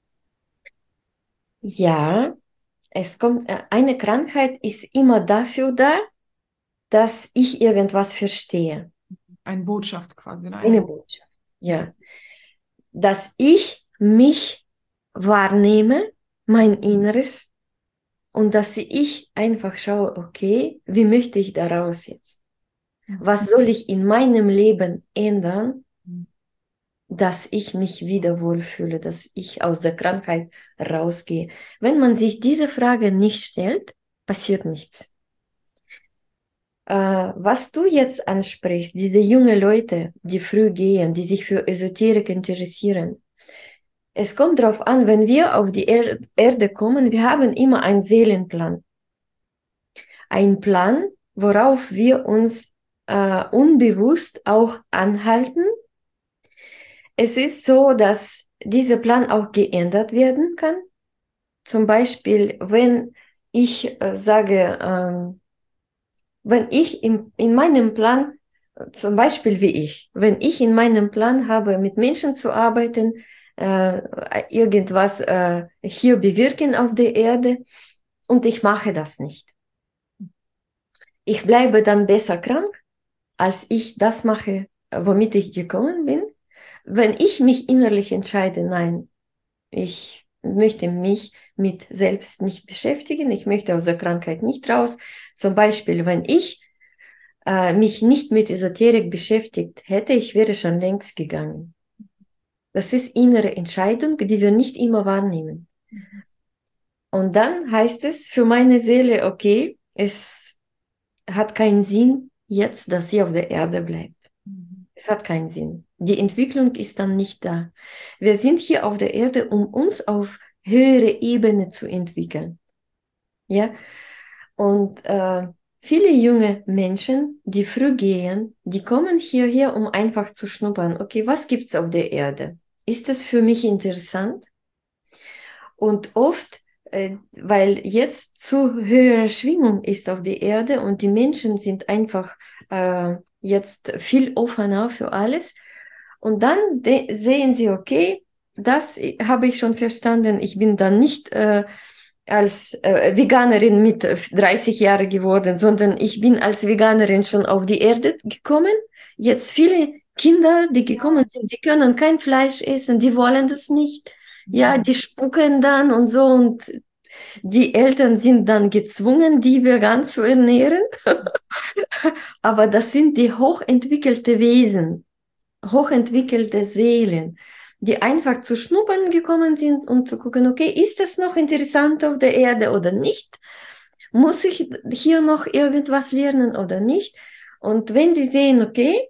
Ja, eine Krankheit ist immer dafür da, dass ich irgendwas verstehe. Eine Botschaft quasi, ne? Eine Botschaft. Ja, dass ich mich wahrnehme, mein Inneres, und dass ich einfach schaue, okay, wie möchte ich daraus jetzt? Was soll ich in meinem Leben ändern, dass ich mich wieder wohlfühle, dass ich aus der Krankheit rausgehe? Wenn man sich diese Frage nicht stellt, passiert nichts. Was du jetzt ansprichst, diese junge Leute, die früh gehen, die sich für Esoterik interessieren, es kommt darauf an, wenn wir auf die Erde kommen, wir haben immer einen Seelenplan. Ein Plan, worauf wir uns unbewusst auch anhalten. Es ist so, dass dieser Plan auch geändert werden kann. Zum Beispiel, wenn ich sage, wenn ich in meinem Plan, zum Beispiel wie ich, wenn ich in meinem Plan habe, mit Menschen zu arbeiten, irgendwas hier bewirken auf der Erde und ich mache das nicht. Ich bleibe dann besser krank, als ich das mache, womit ich gekommen bin. Wenn ich mich innerlich entscheide, nein, ich möchte mich mit selbst nicht beschäftigen, ich möchte aus der Krankheit nicht raus. Zum Beispiel, wenn ich mich nicht mit Esoterik beschäftigt hätte, ich wäre schon längst gegangen. Das ist innere Entscheidung, die wir nicht immer wahrnehmen. Und dann heißt es für meine Seele, okay, es hat keinen Sinn jetzt, dass sie auf der Erde bleibt. Es hat keinen Sinn. Die Entwicklung ist dann nicht da. Wir sind hier auf der Erde, um uns auf höhere Ebene zu entwickeln. Ja? Und viele junge Menschen, die früh gehen, die kommen hierher, um einfach zu schnuppern. Okay, was gibt's auf der Erde? Ist das für mich interessant? Und oft, weil jetzt zu höhere Schwingung ist auf der Erde und die Menschen sind einfach jetzt viel offener für alles. Und dann sehen sie, okay, das habe ich schon verstanden. Ich bin dann nicht als Veganerin mit 30 Jahren geworden, sondern ich bin als Veganerin schon auf die Erde gekommen. Jetzt viele Kinder, die gekommen sind, die können kein Fleisch essen, die wollen das nicht. Ja, die spucken dann und so und die Eltern sind dann gezwungen, die vegan zu ernähren. Aber das sind die hochentwickelte Wesen, hochentwickelte Seelen, die einfach zu schnuppern gekommen sind und zu gucken, okay, ist das noch interessant auf der Erde oder nicht? Muss ich hier noch irgendwas lernen oder nicht? Und wenn die sehen, okay,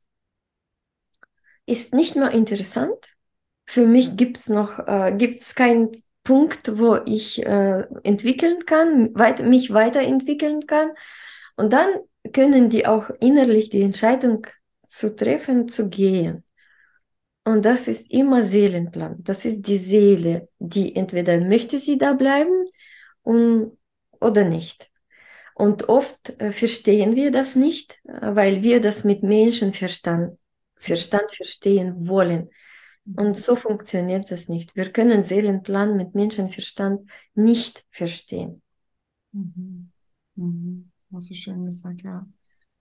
ist nicht mehr interessant, für mich gibt's keinen Punkt, wo ich entwickeln kann, mich weiterentwickeln kann. Und dann können die auch innerlich die Entscheidung zu treffen, zu gehen. Und das ist immer Seelenplan. Das ist die Seele, die entweder möchte sie da bleiben oder nicht. Und oft verstehen wir das nicht, weil wir das mit Menschenverstand verstehen wollen. Und so funktioniert das nicht. Wir können Seelenplan mit Menschenverstand nicht verstehen. Mhm. Mhm. Hast du schön gesagt, ja.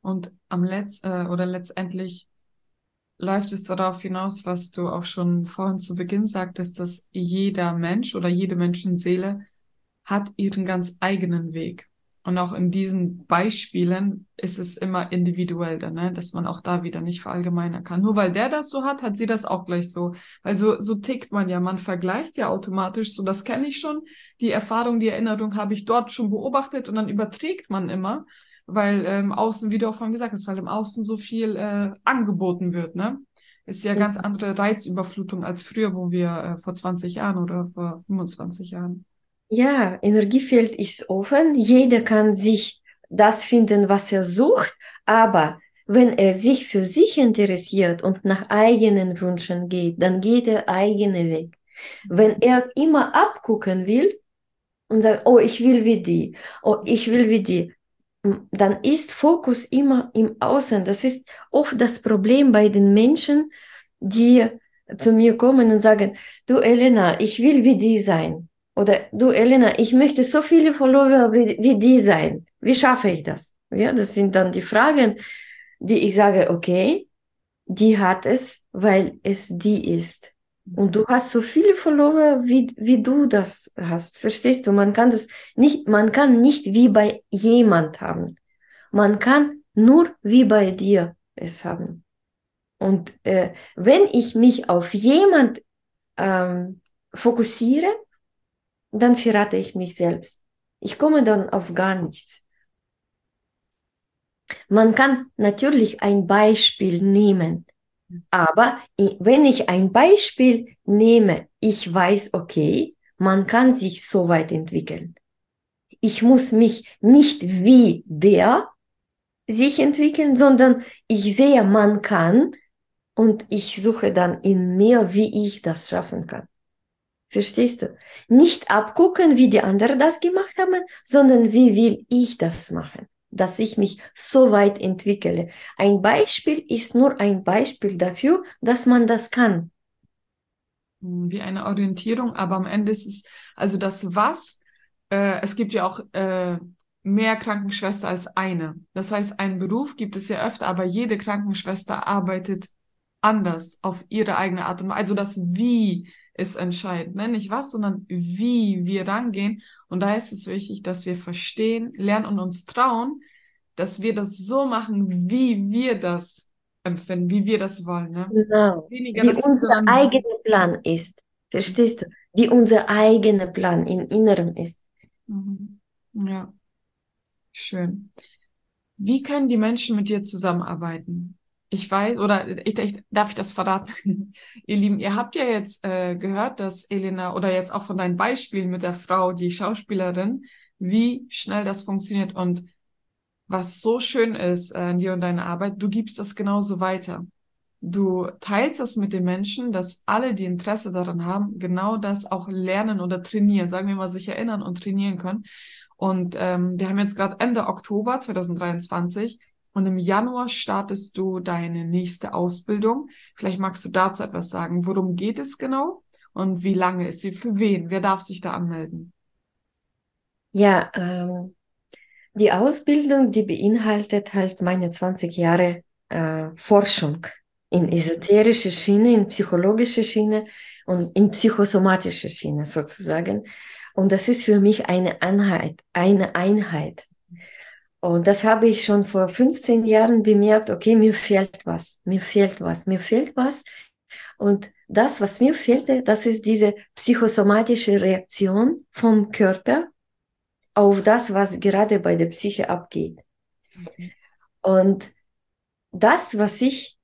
Und oder letztendlich läuft es darauf hinaus, was du auch schon vorhin zu Beginn sagtest, dass jeder Mensch oder jede Menschenseele hat ihren ganz eigenen Weg. Und auch in diesen Beispielen ist es immer individuell dann, ne? Dass man auch da wieder nicht verallgemeinern kann. Nur weil der das so hat, hat sie das auch gleich so. Weil so tickt man ja. Man vergleicht ja automatisch. So, das kenne ich schon. Die Erfahrung, die Erinnerung habe ich dort schon beobachtet und dann überträgt man immer, weil außen, wie du auch vorhin gesagt hast, weil im Außen so viel angeboten wird, ne? Ist ja ganz andere Reizüberflutung als früher, wo wir vor 20 Jahren oder vor 25 Jahren. Ja, Energiefeld ist offen. Jeder kann sich das finden, was er sucht. Aber wenn er sich für sich interessiert und nach eigenen Wünschen geht, dann geht er eigene Weg. Wenn er immer abgucken will und sagt, oh, ich will wie die, oh, ich will wie die, dann ist Fokus immer im Außen. Das ist oft das Problem bei den Menschen, die zu mir kommen und sagen, du Elena, ich will wie die sein. Oder du Elena, ich möchte so viele Follower wie die sein. Wie schaffe ich das? Ja, das sind dann die Fragen, die ich sage, okay, die hat es, weil es die ist. Und du hast so viele Follower, wie du das hast. Verstehst du? Man kann nicht wie bei jemand haben. Man kann nur wie bei dir es haben. Und wenn ich mich auf jemand fokussiere, dann verrate ich mich selbst. Ich komme dann auf gar nichts. Man kann natürlich ein Beispiel nehmen, aber wenn ich ein Beispiel nehme, ich weiß, okay, man kann sich so weit entwickeln. Ich muss mich nicht wie der sich entwickeln, sondern ich sehe, man kann und ich suche dann in mir, wie ich das schaffen kann. Verstehst du? Nicht abgucken, wie die anderen das gemacht haben, sondern wie will ich das machen, dass ich mich so weit entwickle. Ein Beispiel ist nur ein Beispiel dafür, dass man das kann. Wie eine Orientierung, aber am Ende ist es, also das Was, es gibt ja auch mehr Krankenschwester als eine. Das heißt, einen Beruf gibt es ja öfter, aber jede Krankenschwester arbeitet anders auf ihre eigene Art und Weise. Also das Wie ist entscheidend, ne? Nicht was, sondern wie wir rangehen. Und da ist es wichtig, dass wir verstehen, lernen und uns trauen, dass wir das so machen, wie wir das empfinden, wie wir das wollen, ne? Genau. Weniger Wie das Ziel, unser sondern eigener Plan ist. Verstehst du? Wie unser eigener Plan im Inneren ist. mhm. Ja, schön. Wie können die Menschen mit dir zusammenarbeiten? Ich weiß, oder darf ich das verraten? Ihr Lieben, ihr habt ja jetzt gehört, dass Elena, oder jetzt auch von deinen Beispielen mit der Frau, die Schauspielerin, wie schnell das funktioniert. Und was so schön ist in dir und deiner Arbeit, du gibst das genauso weiter. Du teilst das mit den Menschen, dass alle, die Interesse daran haben, genau das auch lernen oder trainieren, sagen wir mal, sich erinnern und trainieren können. Und wir haben jetzt gerade Ende Oktober 2023 und im Januar startest du deine nächste Ausbildung. Vielleicht magst du dazu etwas sagen. Worum geht es genau und wie lange ist sie? Für wen? Wer darf sich da anmelden? Ja, die Ausbildung, die beinhaltet halt meine 20 Jahre Forschung in esoterische Schiene, in psychologische Schiene und in psychosomatische Schiene sozusagen. Und das ist für mich eine Einheit, eine Einheit. Und das habe ich schon vor 15 Jahren bemerkt, okay, mir fehlt was, mir fehlt was, mir fehlt was. Und das, was mir fehlte, das ist diese psychosomatische Reaktion vom Körper auf das, was gerade bei der Psyche abgeht. Mhm. Und das, was ich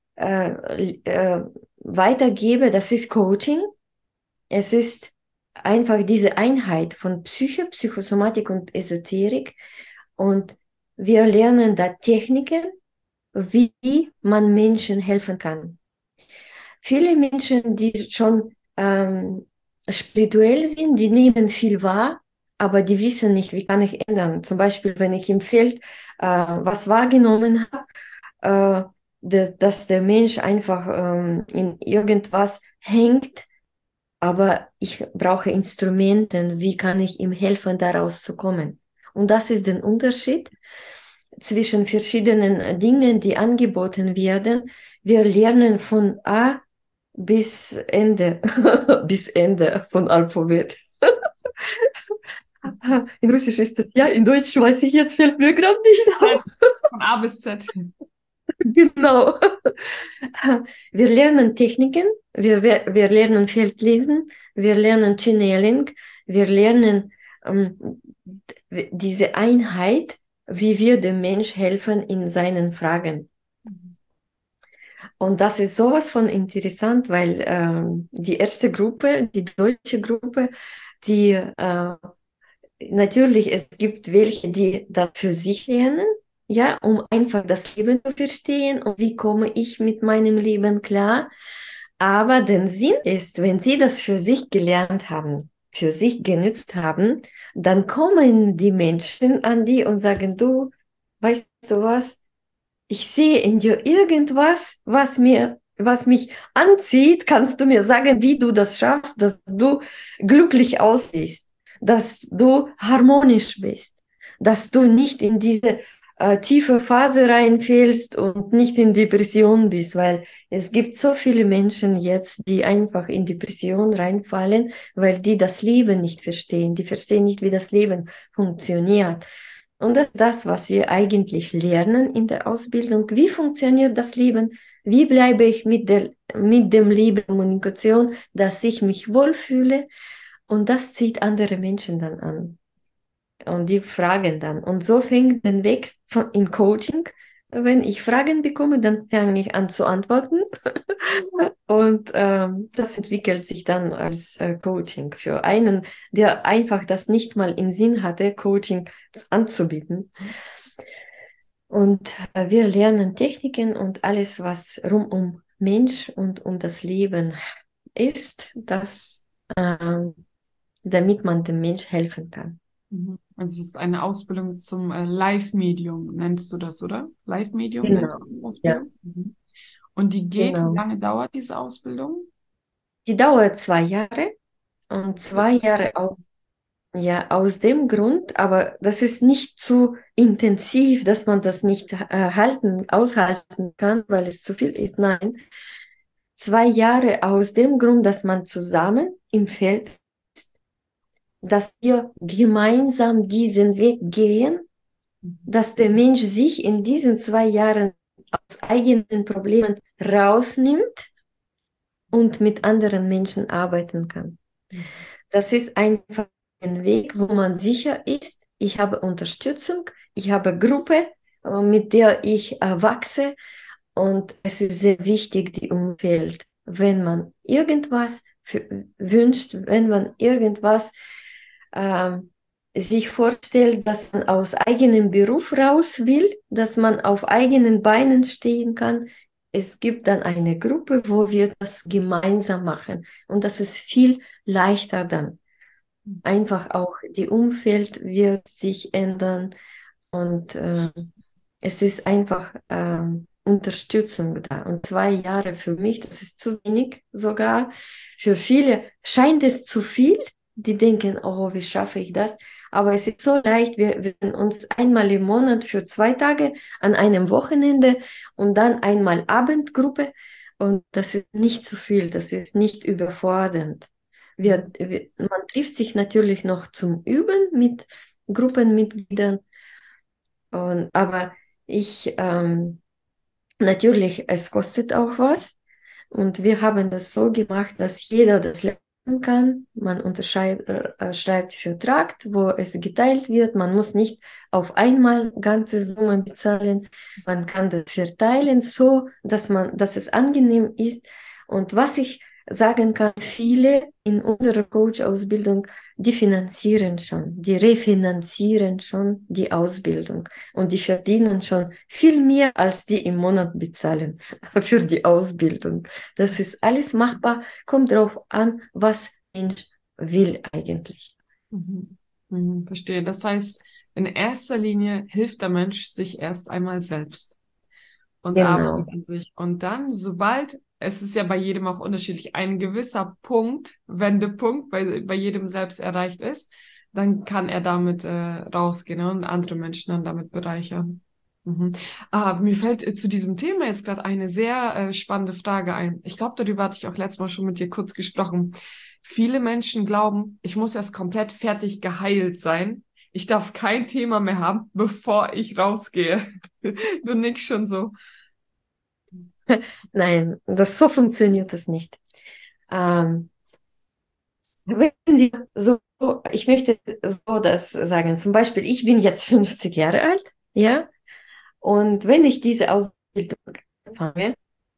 weitergebe, das ist Coaching. Es ist einfach diese Einheit von Psyche, Psychosomatik und Esoterik. Und wir lernen da Techniken, wie man Menschen helfen kann. Viele Menschen, die schon spirituell sind, die nehmen viel wahr, aber die wissen nicht, wie kann ich ändern. Zum Beispiel, wenn ich im Feld was wahrgenommen habe, dass der Mensch einfach in irgendwas hängt, aber ich brauche Instrumente, wie kann ich ihm helfen, daraus zu kommen. Und das ist der Unterschied zwischen verschiedenen Dingen, die angeboten werden. Wir lernen von A bis Ende, bis Ende von Alphabet. In Russisch ist das ja, in Deutsch weiß ich jetzt, fällt mir gerade nicht auf. Von A bis Z. Genau. Wir lernen Techniken, wir lernen Feldlesen, wir lernen Channeling, wir lernen diese Einheit, wie wir dem Mensch helfen in seinen Fragen. Und das ist sowas von interessant, weil die erste Gruppe, die deutsche Gruppe, die natürlich, es gibt welche, die das für sich lernen, ja, um einfach das Leben zu verstehen und wie komme ich mit meinem Leben klar. Aber der Sinn ist, wenn sie das für sich gelernt haben, für sich genützt haben, dann kommen die Menschen an die und sagen, du, weißt du was, ich sehe in dir irgendwas, was mich anzieht. Kannst du mir sagen, wie du das schaffst, dass du glücklich aussiehst, dass du harmonisch bist, dass du nicht in diese tiefe Phase reinfällst und nicht in Depression bist, weil es gibt so viele Menschen jetzt, die einfach in Depression reinfallen, weil die das Leben nicht verstehen. Die verstehen nicht, wie das Leben funktioniert. Und das ist das, was wir eigentlich lernen in der Ausbildung. Wie funktioniert das Leben? Wie bleibe ich mit dem Leben in Kommunikation, dass ich mich wohlfühle? Und das zieht andere Menschen dann an. Und die fragen dann. Und so fängt der Weg in Coaching. Wenn ich Fragen bekomme, dann fange ich an zu antworten. Und das entwickelt sich dann als Coaching für einen, der einfach das nicht mal im Sinn hatte, Coaching anzubieten. Und wir lernen Techniken und alles, was rund um Mensch und um das Leben ist, damit man dem Mensch helfen kann. Also es ist eine Ausbildung zum Live-Medium, nennst du das, oder? Live-Medium nennst Genau. du die Ja, Ausbildung? Und die geht, wie genau. lange dauert diese Ausbildung? Die dauert 2 Jahre und Sehr 2 Jahre aus dem Grund, aber das ist nicht zu intensiv, dass man das nicht aushalten kann, weil es zu viel ist. Nein, 2 Jahre aus dem Grund, dass man zusammen im Feld ist, dass wir gemeinsam diesen Weg gehen, dass der Mensch sich in diesen 2 Jahren aus eigenen Problemen rausnimmt und mit anderen Menschen arbeiten kann. Das ist einfach ein Weg, wo man sicher ist, ich habe Unterstützung, ich habe Gruppe, mit der ich wachse und es ist sehr wichtig, die Umwelt. Wenn man irgendwas wünscht, wenn man irgendwas sich vorstellt, dass man aus eigenem Beruf raus will, dass man auf eigenen Beinen stehen kann, es gibt dann eine Gruppe, wo wir das gemeinsam machen. Und das ist viel leichter dann. Einfach auch die Umfeld wird sich ändern und es ist einfach Unterstützung da. Und 2 Jahre für mich, das ist zu wenig sogar. Für viele scheint es zu viel. Die denken, oh, wie schaffe ich das? Aber es ist so leicht, wir werden uns einmal im Monat für 2 Tage an einem Wochenende und dann einmal Abendgruppe. Und das ist nicht zu viel, das ist nicht überfordernd. Man trifft sich natürlich noch zum Üben mit Gruppenmitgliedern, aber ich, natürlich, es kostet auch was. Und wir haben das so gemacht, dass jeder das lernen kann. Man schreibt Vertrag, wo es geteilt wird. Man muss nicht auf einmal ganze Summen bezahlen. Man kann das verteilen, so dass es angenehm ist. Und was ich sagen kann, viele in unserer Coach-Ausbildung, die finanzieren schon, die refinanzieren schon die Ausbildung und die verdienen schon viel mehr, als die im Monat bezahlen für die Ausbildung. Das ist alles machbar, kommt darauf an, was der Mensch will eigentlich. Verstehe. Das heißt, in erster Linie hilft der Mensch sich erst einmal selbst und Genau. arbeitet an sich. Und dann, sobald, es ist ja bei jedem auch unterschiedlich, ein gewisser Punkt, Wendepunkt bei jedem selbst erreicht ist, dann kann er damit rausgehen, ne, und andere Menschen dann damit bereichern. Mhm. Mir fällt zu diesem Thema jetzt gerade eine sehr spannende Frage ein. Ich glaube, darüber hatte ich auch letztes Mal schon mit dir kurz gesprochen. Viele Menschen glauben, ich muss erst komplett fertig geheilt sein. Ich darf kein Thema mehr haben, bevor ich rausgehe. Du nickst schon so. Nein, so funktioniert das nicht. Ähm, Wenn wir so, ich möchte so das sagen, zum Beispiel, ich bin jetzt 50 Jahre alt, ja, und wenn ich diese Ausbildung anfange,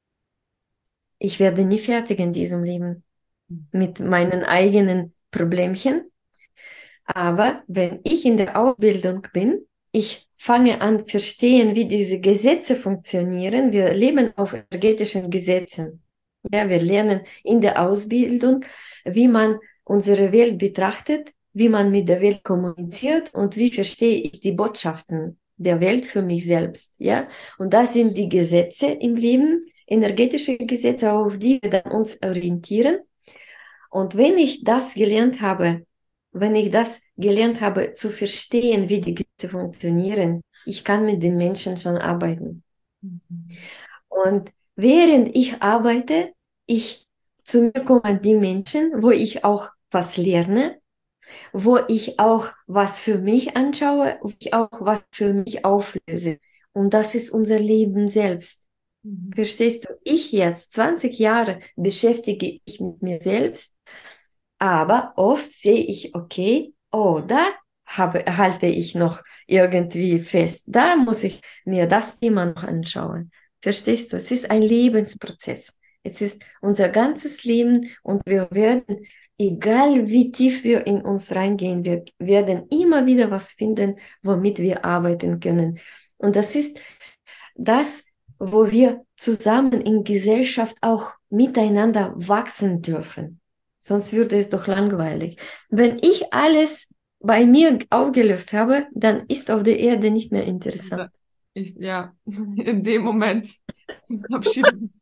ich werde nie fertig in diesem Leben mit meinen eigenen Problemchen. Aber wenn ich in der Ausbildung bin, ich fange an verstehen, wie diese Gesetze funktionieren. Wir leben auf energetischen Gesetzen. Ja, wir lernen in der Ausbildung, wie man unsere Welt betrachtet, wie man mit der Welt kommuniziert und wie verstehe ich die Botschaften der Welt für mich selbst. Ja, und das sind die Gesetze im Leben, energetische Gesetze, auf die wir dann uns orientieren. Und wenn ich das gelernt habe, wenn ich das gelernt habe zu verstehen, wie die Gesetze funktionieren, ich kann mit den Menschen schon arbeiten. Mhm. Und während ich arbeite, ich zu mir kommen die Menschen, wo ich auch was lerne, wo ich auch was für mich anschaue, wo ich auch was für mich auflöse. Und das ist unser Leben selbst. Mhm. Verstehst du? Ich jetzt, 20 Jahre, beschäftige ich mit mir selbst, aber oft sehe ich, okay, oh, da halte ich noch irgendwie fest. Da muss ich mir das Thema noch anschauen. Verstehst du? Es ist ein Lebensprozess. Es ist unser ganzes Leben und wir werden, egal wie tief wir in uns reingehen, wir werden immer wieder was finden, womit wir arbeiten können. Und das ist das, wo wir zusammen in Gesellschaft auch miteinander wachsen dürfen. Sonst würde es doch langweilig. Wenn ich alles bei mir aufgelöst habe, dann ist auf der Erde nicht mehr interessant. Da- ja, in dem Moment verabschiede ich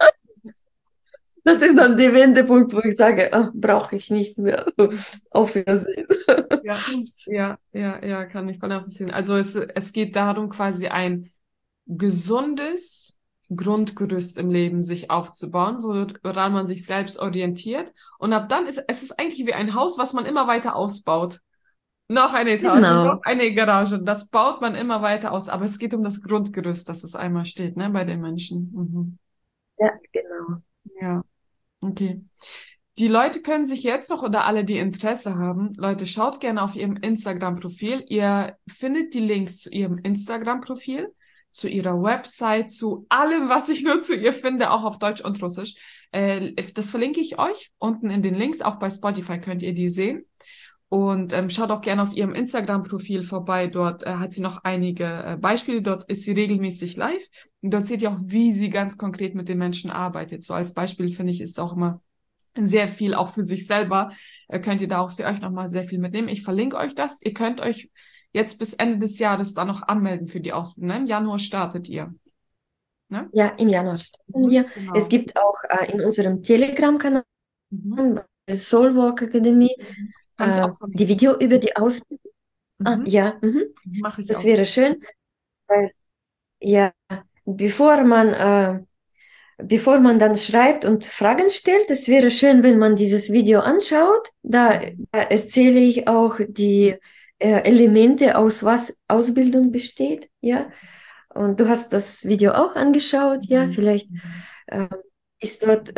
Das ist dann der Wendepunkt, wo ich sage, ah, brauche ich nicht mehr. mich. Auf Wiedersehen. Ja, ja, kann ich voll nachvollziehen. Also es geht darum, quasi ein gesundes Grundgerüst im Leben sich aufzubauen, woran man sich selbst orientiert. Und ab dann ist es ist eigentlich wie ein Haus, was man immer weiter ausbaut. Noch eine Etage, noch Genau. eine Garage. Das baut man immer weiter aus. Aber es geht um das Grundgerüst, dass es einmal steht, ne, bei den Menschen. Mhm. Ja, genau. Ja, okay. Die Leute können sich jetzt noch oder alle, die Interesse haben, Leute, schaut gerne auf ihrem Instagram-Profil. Ihr findet die Links zu ihrem Instagram-Profil, zu ihrer Website, zu allem, was ich nur zu ihr finde, auch auf Deutsch und Russisch. Das verlinke ich euch unten in den Links. Auch bei Spotify könnt ihr die sehen. Und schaut auch gerne auf ihrem Instagram-Profil vorbei. Dort hat sie noch einige Beispiele. Dort ist sie regelmäßig live. Und dort seht ihr auch, wie sie ganz konkret mit den Menschen arbeitet. So als Beispiel finde ich, ist auch immer sehr viel auch für sich selber. Könnt ihr da auch für euch nochmal sehr viel mitnehmen. Ich verlinke euch das. Ihr könnt euch jetzt bis Ende des Jahres da noch anmelden für die Ausbildung. Ne? Im Januar startet ihr. Ne? Ja, im Januar starten Mhm, wir. Es genau. gibt auch in unserem Telegram-Kanal, Mhm. bei Soulwork Akademie, Mhm. Kann ich auch die verlinken. Video über die Ausbildung. Ah, Mhm. ja, Mache ich das auch. wäre schön, weil ja, bevor man, bevor man dann schreibt und Fragen stellt, es wäre schön, wenn man dieses Video anschaut. Da erzähle ich auch die Elemente, aus was Ausbildung besteht, ja. Und du hast das Video auch angeschaut, ja. Mhm. Vielleicht Mhm. äh, ist dort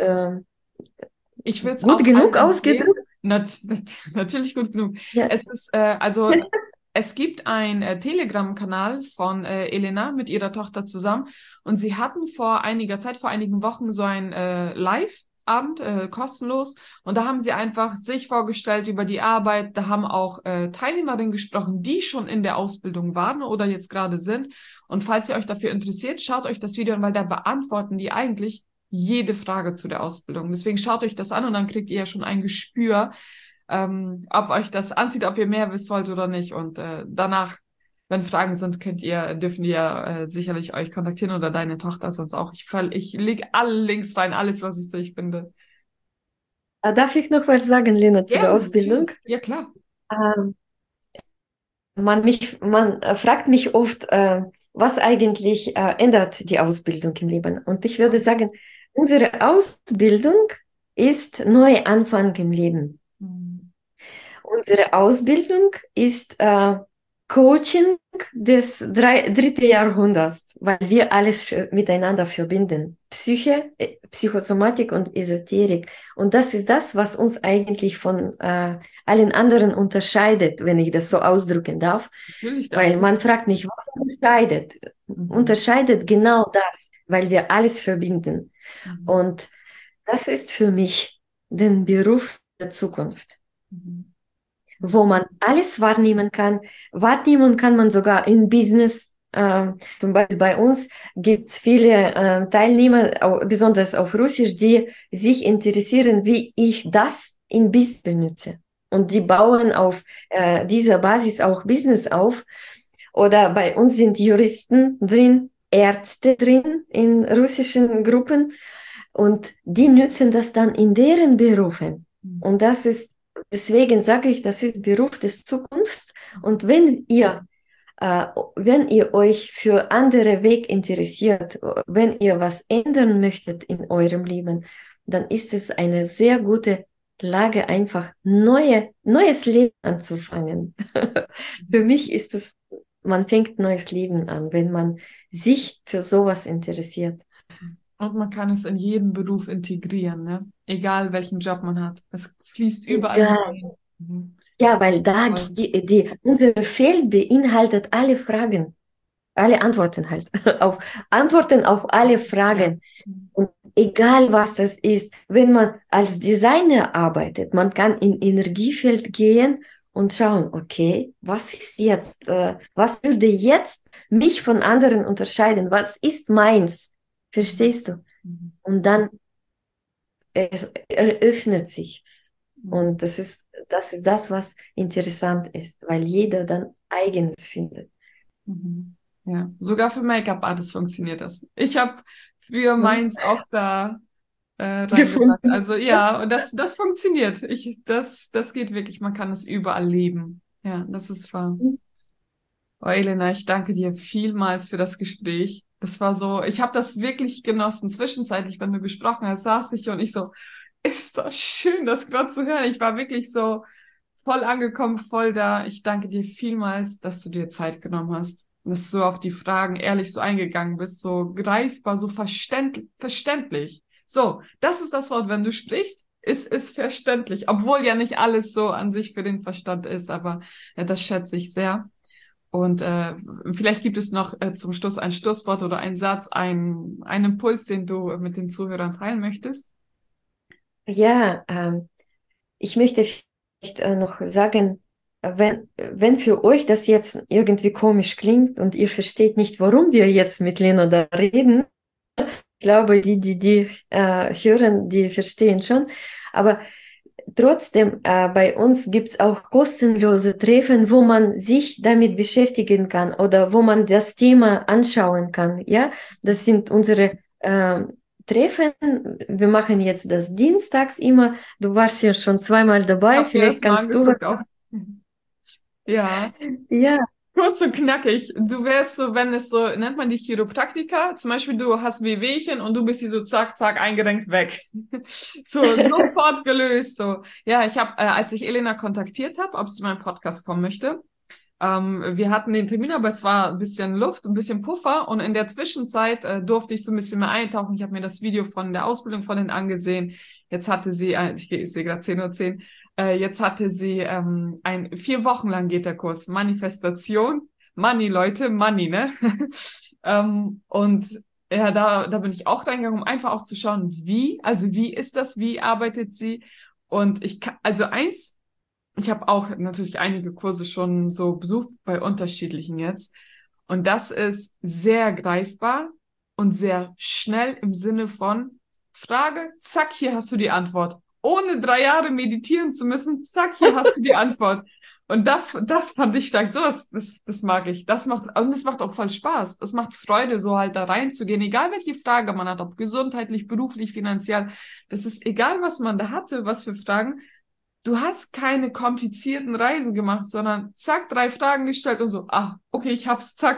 Ich würde es gut auch allen genug empfehlen. ausgedrückt. Natürlich gut genug. Ja, Es ist, also, es gibt einen Telegram-Kanal von Elena mit ihrer Tochter zusammen und sie hatten vor einiger Zeit, vor einigen Wochen so ein Live-Abend, kostenlos und da haben sie einfach sich vorgestellt über die Arbeit. Da haben auch Teilnehmerinnen gesprochen, die schon in der Ausbildung waren oder jetzt gerade sind. Und falls ihr euch dafür interessiert, schaut euch das Video an, weil da beantworten die eigentlich jede Frage zu der Ausbildung. Deswegen schaut euch das an und dann kriegt ihr ja schon ein Gespür, ob euch das anzieht, ob ihr mehr wissen wollt oder nicht. Und danach, wenn Fragen sind, dürfen ihr sicherlich euch kontaktieren oder deine Tochter sonst auch. Ich lege alle Links rein, alles, was ich sich finde. darf ich noch was sagen, Lena, zu der Gerne, natürlich. Ausbildung? Ja, klar. Ähm, man fragt mich oft, was eigentlich ändert die Ausbildung im Leben? Und ich würde sagen, unsere Ausbildung ist Neuanfang im Leben. Mhm. Unsere Ausbildung ist Coaching des dritten Jahrhunderts, weil wir alles miteinander verbinden. Psyche, Psychosomatik und Esoterik. Und das ist das, was uns eigentlich von allen anderen unterscheidet, wenn ich das so ausdrücken darf. Natürlich Weil darfst du. man fragt mich, was unterscheidet? Unterscheidet genau das, weil wir alles verbinden. Mhm. Und das ist für mich den Beruf der Zukunft, Mhm. wo man alles wahrnehmen kann. Wahrnehmen kann man sogar in Business. Zum Beispiel bei uns gibt es viele Teilnehmer, besonders auf Russisch, die sich interessieren, wie ich das in Business benutze. Und die bauen auf dieser Basis auch Business auf. Oder bei uns sind Juristen drin, Ärzte drin in russischen Gruppen und die nützen das dann in deren Berufen. Mhm. Und das ist, deswegen sage ich, das ist Beruf des Zukunfts. Und wenn ihr euch für andere Weg interessiert, wenn ihr ändern möchtet in eurem Leben, dann ist es eine sehr gute Lage, einfach neues Leben anzufangen. Für mich ist es, man fängt neues Leben an, wenn man sich für sowas interessiert. Und man kann es in jeden Beruf integrieren, ne? Egal welchen Job man hat. Es fließt überall mit Ja, ein. Mhm. ja, weil da Voll. unser Feld beinhaltet alle Fragen, alle Antworten halt, auf Antworten auf alle Ja. Fragen. Und egal was das ist, wenn man als Designer arbeitet, man kann in Energiefeld gehen und schauen, okay, was ist jetzt, was würde jetzt mich von anderen unterscheiden? Was ist meins? Mhm. Verstehst du? Mhm. Und dann es eröffnet sich. Mhm. Und das ist das, was interessant ist, weil jeder dann eigenes findet. Mhm. Ja, sogar für Make-up-Artists funktioniert das. Ich habe früher Ja. meins auch da reingebracht. Gefunden. Also ja, und das funktioniert. Das geht wirklich. Man kann es überall leben. Ja, das ist wahr. Oh, Elena, ich danke dir vielmals für das Gespräch. Das war so, ich habe das wirklich genossen. Zwischenzeitlich, wenn du gesprochen hast, saß ich und ich so, ist das schön, das gerade zu hören. Ich war wirklich so voll angekommen, voll da. Ich danke dir vielmals, dass du dir Zeit genommen hast und dass du auf die Fragen ehrlich so eingegangen bist, so greifbar, so verständlich. So, das ist das Wort, wenn du sprichst, ist verständlich, obwohl ja nicht alles so an sich für den Verstand ist, aber das schätze ich sehr. Und vielleicht gibt es noch zum Schluss ein Schlusswort oder einen Satz, einen Impuls, den du mit den Zuhörern teilen möchtest. Ja, ich möchte vielleicht noch sagen, wenn für euch das jetzt irgendwie komisch klingt und ihr versteht nicht, warum wir jetzt mit Lena da reden, ich glaube, die hören, die verstehen schon, aber trotzdem, bei uns gibt es auch kostenlose Treffen, wo man sich damit beschäftigen kann oder wo man das Thema anschauen kann. Ja, das sind unsere Treffen. Wir machen jetzt das dienstags immer. Du warst ja schon zweimal Ich dabei. habe mir das Vielleicht mal kannst du was. angeguckt auch. Ja, Ja, kurz und knackig. Du wärst so, wenn es so, nennt man die Chiropraktiker, zum Beispiel du hast Wehwehchen und du bist hier so zack, zack, eingerenkt weg. So, sofort gelöst. So. Ja, ich habe, als ich Elena kontaktiert habe, ob sie zu meinem Podcast kommen möchte, wir hatten den Termin, aber es war ein bisschen Luft, ein bisschen Puffer und in der Zwischenzeit durfte ich so ein bisschen mehr eintauchen. Ich habe mir das Video von der Ausbildung von denen angesehen. Jetzt hatte sie, ich sehe gerade 10:10 Uhr, jetzt hatte sie 4 Wochen lang geht der Kurs Manifestation. Money, Leute, Money, ne? Und ja, da bin ich auch reingegangen, um einfach auch zu schauen, also wie ist das, wie arbeitet sie? Und ich kann, also eins, ich habe auch natürlich einige Kurse schon so besucht bei unterschiedlichen jetzt. Und das ist sehr greifbar und sehr schnell im Sinne von Frage, zack, hier hast du die Antwort. Ohne 3 Jahre meditieren zu müssen, zack, hier hast du die Antwort. Und das fand ich stark. Das mag ich. Und das macht auch voll Spaß. Das macht Freude, so halt da reinzugehen. Egal welche Frage man hat, ob gesundheitlich, beruflich, finanziell. Das ist egal, was man da hatte, was für Fragen. Du hast keine komplizierten Reisen gemacht, sondern zack, 3 Fragen gestellt und so, okay, ich hab's, zack.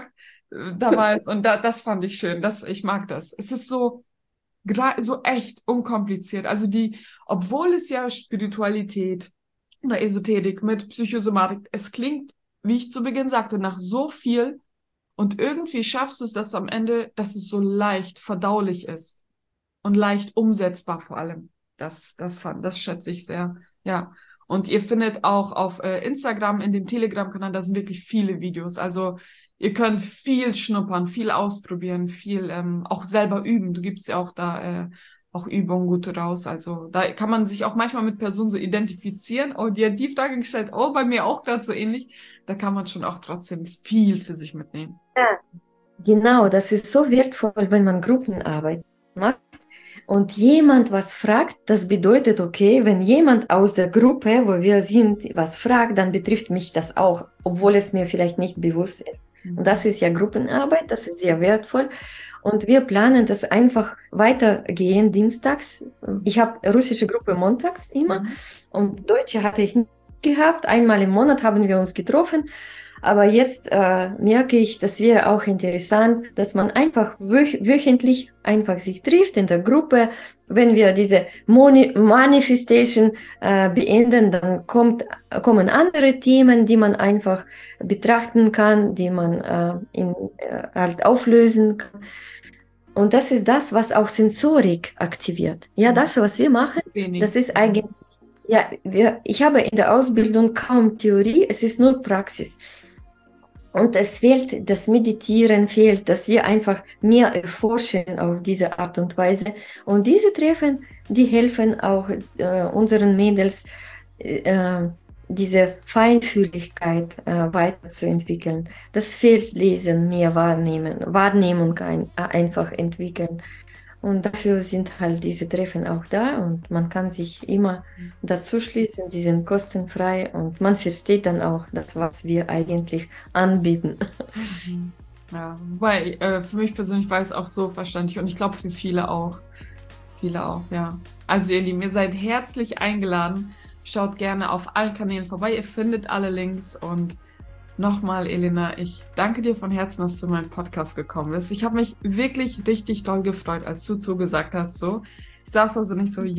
damals. Und das fand ich schön. Ich mag das. Es ist so echt unkompliziert. Also obwohl es ja Spiritualität oder Esoterik mit Psychosomatik, es klingt, wie ich zu Beginn sagte, nach so viel und irgendwie schaffst du es, dass am Ende, dass es so leicht verdaulich ist und leicht umsetzbar vor allem. Das schätze ich sehr. Ja. Und ihr findet auch auf Instagram in dem Telegram-Kanal, da sind wirklich viele Videos. Also ihr könnt viel schnuppern, viel ausprobieren, viel auch selber üben. Du gibst ja auch da auch Übungen gut raus. Also da kann man sich auch manchmal mit Personen so identifizieren. Oh, die hat die Frage gestellt, oh, bei mir auch gerade so ähnlich. Da kann man schon auch trotzdem viel für sich mitnehmen. Ja, genau, das ist so wertvoll, wenn man Gruppenarbeit macht und jemand was fragt. Das bedeutet, okay, wenn jemand aus der Gruppe, wo wir sind, was fragt, dann betrifft mich das auch, obwohl es mir vielleicht nicht bewusst ist. Und das ist ja Gruppenarbeit, das ist sehr wertvoll. Und wir planen das einfach weitergehen dienstags. Ich habe russische Gruppe montags immer und deutsche hatte ich nicht gehabt. Einmal im Monat haben wir uns getroffen. Aber jetzt merke ich, das wäre auch interessant, dass man einfach wöchentlich einfach sich trifft in der Gruppe. Wenn wir diese Manifestation beenden, dann kommen andere Themen, die man einfach betrachten kann, die man halt auflösen kann. Und das ist das, was auch Sensorik aktiviert. Ja, das, was wir machen, das ist eigentlich, ja, ich habe in der Ausbildung kaum Theorie, es ist nur Praxis. Und es fehlt, das Meditieren fehlt, dass wir einfach mehr erforschen auf diese Art und Weise. Und diese Treffen, die helfen auch unseren Mädels, diese Feinfühligkeit weiterzuentwickeln. Das fehlt Lesen, mehr Wahrnehmung einfach entwickeln. Und dafür sind halt diese Treffen auch da und man kann sich immer dazu schließen, die sind kostenfrei und man versteht dann auch das, was wir eigentlich anbieten. Ja, wobei für mich persönlich war es auch so verständlich und ich glaube für viele auch. Viele auch, ja. Also ihr Lieben, ihr seid herzlich eingeladen. Schaut gerne auf allen Kanälen vorbei. Ihr findet alle Links und nochmal, Elena, ich danke dir von Herzen, dass du in meinen Podcast gekommen bist. Ich habe mich wirklich richtig doll gefreut, als du zugesagt hast. So, ich saß also nicht so, mit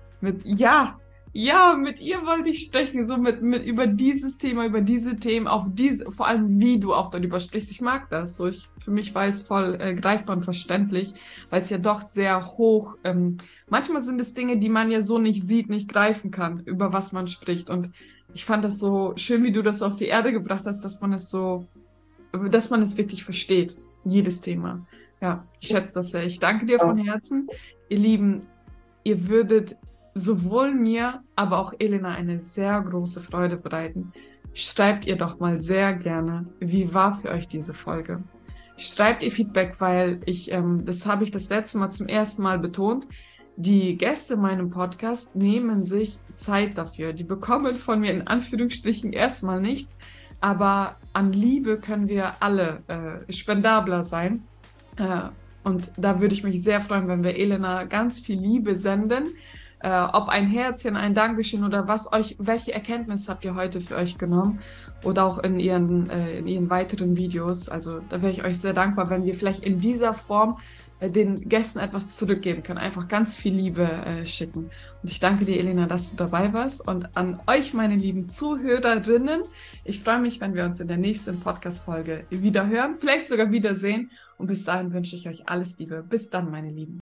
ihr wollte ich sprechen, so mit über dieses Thema, über diese Themen, vor allem wie du auch darüber sprichst. Ich mag das. So, für mich war es voll greifbar und verständlich, weil es ja doch sehr hoch. Manchmal sind es Dinge, die man ja so nicht sieht, nicht greifen kann, über was man spricht. Und ich fand das so schön, wie du das auf die Erde gebracht hast, dass man es wirklich versteht, jedes Thema. Ja, ich schätze das sehr. Ich danke dir von Herzen. Ihr Lieben, ihr würdet sowohl mir, aber auch Elena eine sehr große Freude bereiten. Schreibt ihr doch mal sehr gerne, wie war für euch diese Folge? Schreibt ihr Feedback, weil das habe ich das letzte Mal zum ersten Mal betont, die Gäste in meinem Podcast nehmen sich Zeit dafür. Die bekommen von mir in Anführungsstrichen erstmal nichts, aber an Liebe können wir alle spendabler sein. Und da würde ich mich sehr freuen, wenn wir Elena ganz viel Liebe senden. Ob ein Herzchen, ein Dankeschön oder welche Erkenntnis habt ihr heute für euch genommen? Oder auch in ihren weiteren Videos. Also da wäre ich euch sehr dankbar, wenn wir vielleicht in dieser Form den Gästen etwas zurückgeben können. Einfach ganz viel Liebe schicken. Und ich danke dir, Elena, dass du dabei warst. Und an euch, meine lieben Zuhörerinnen, ich freue mich, wenn wir uns in der nächsten Podcast-Folge wieder hören, vielleicht sogar wiedersehen. Und bis dahin wünsche ich euch alles Liebe. Bis dann, meine Lieben.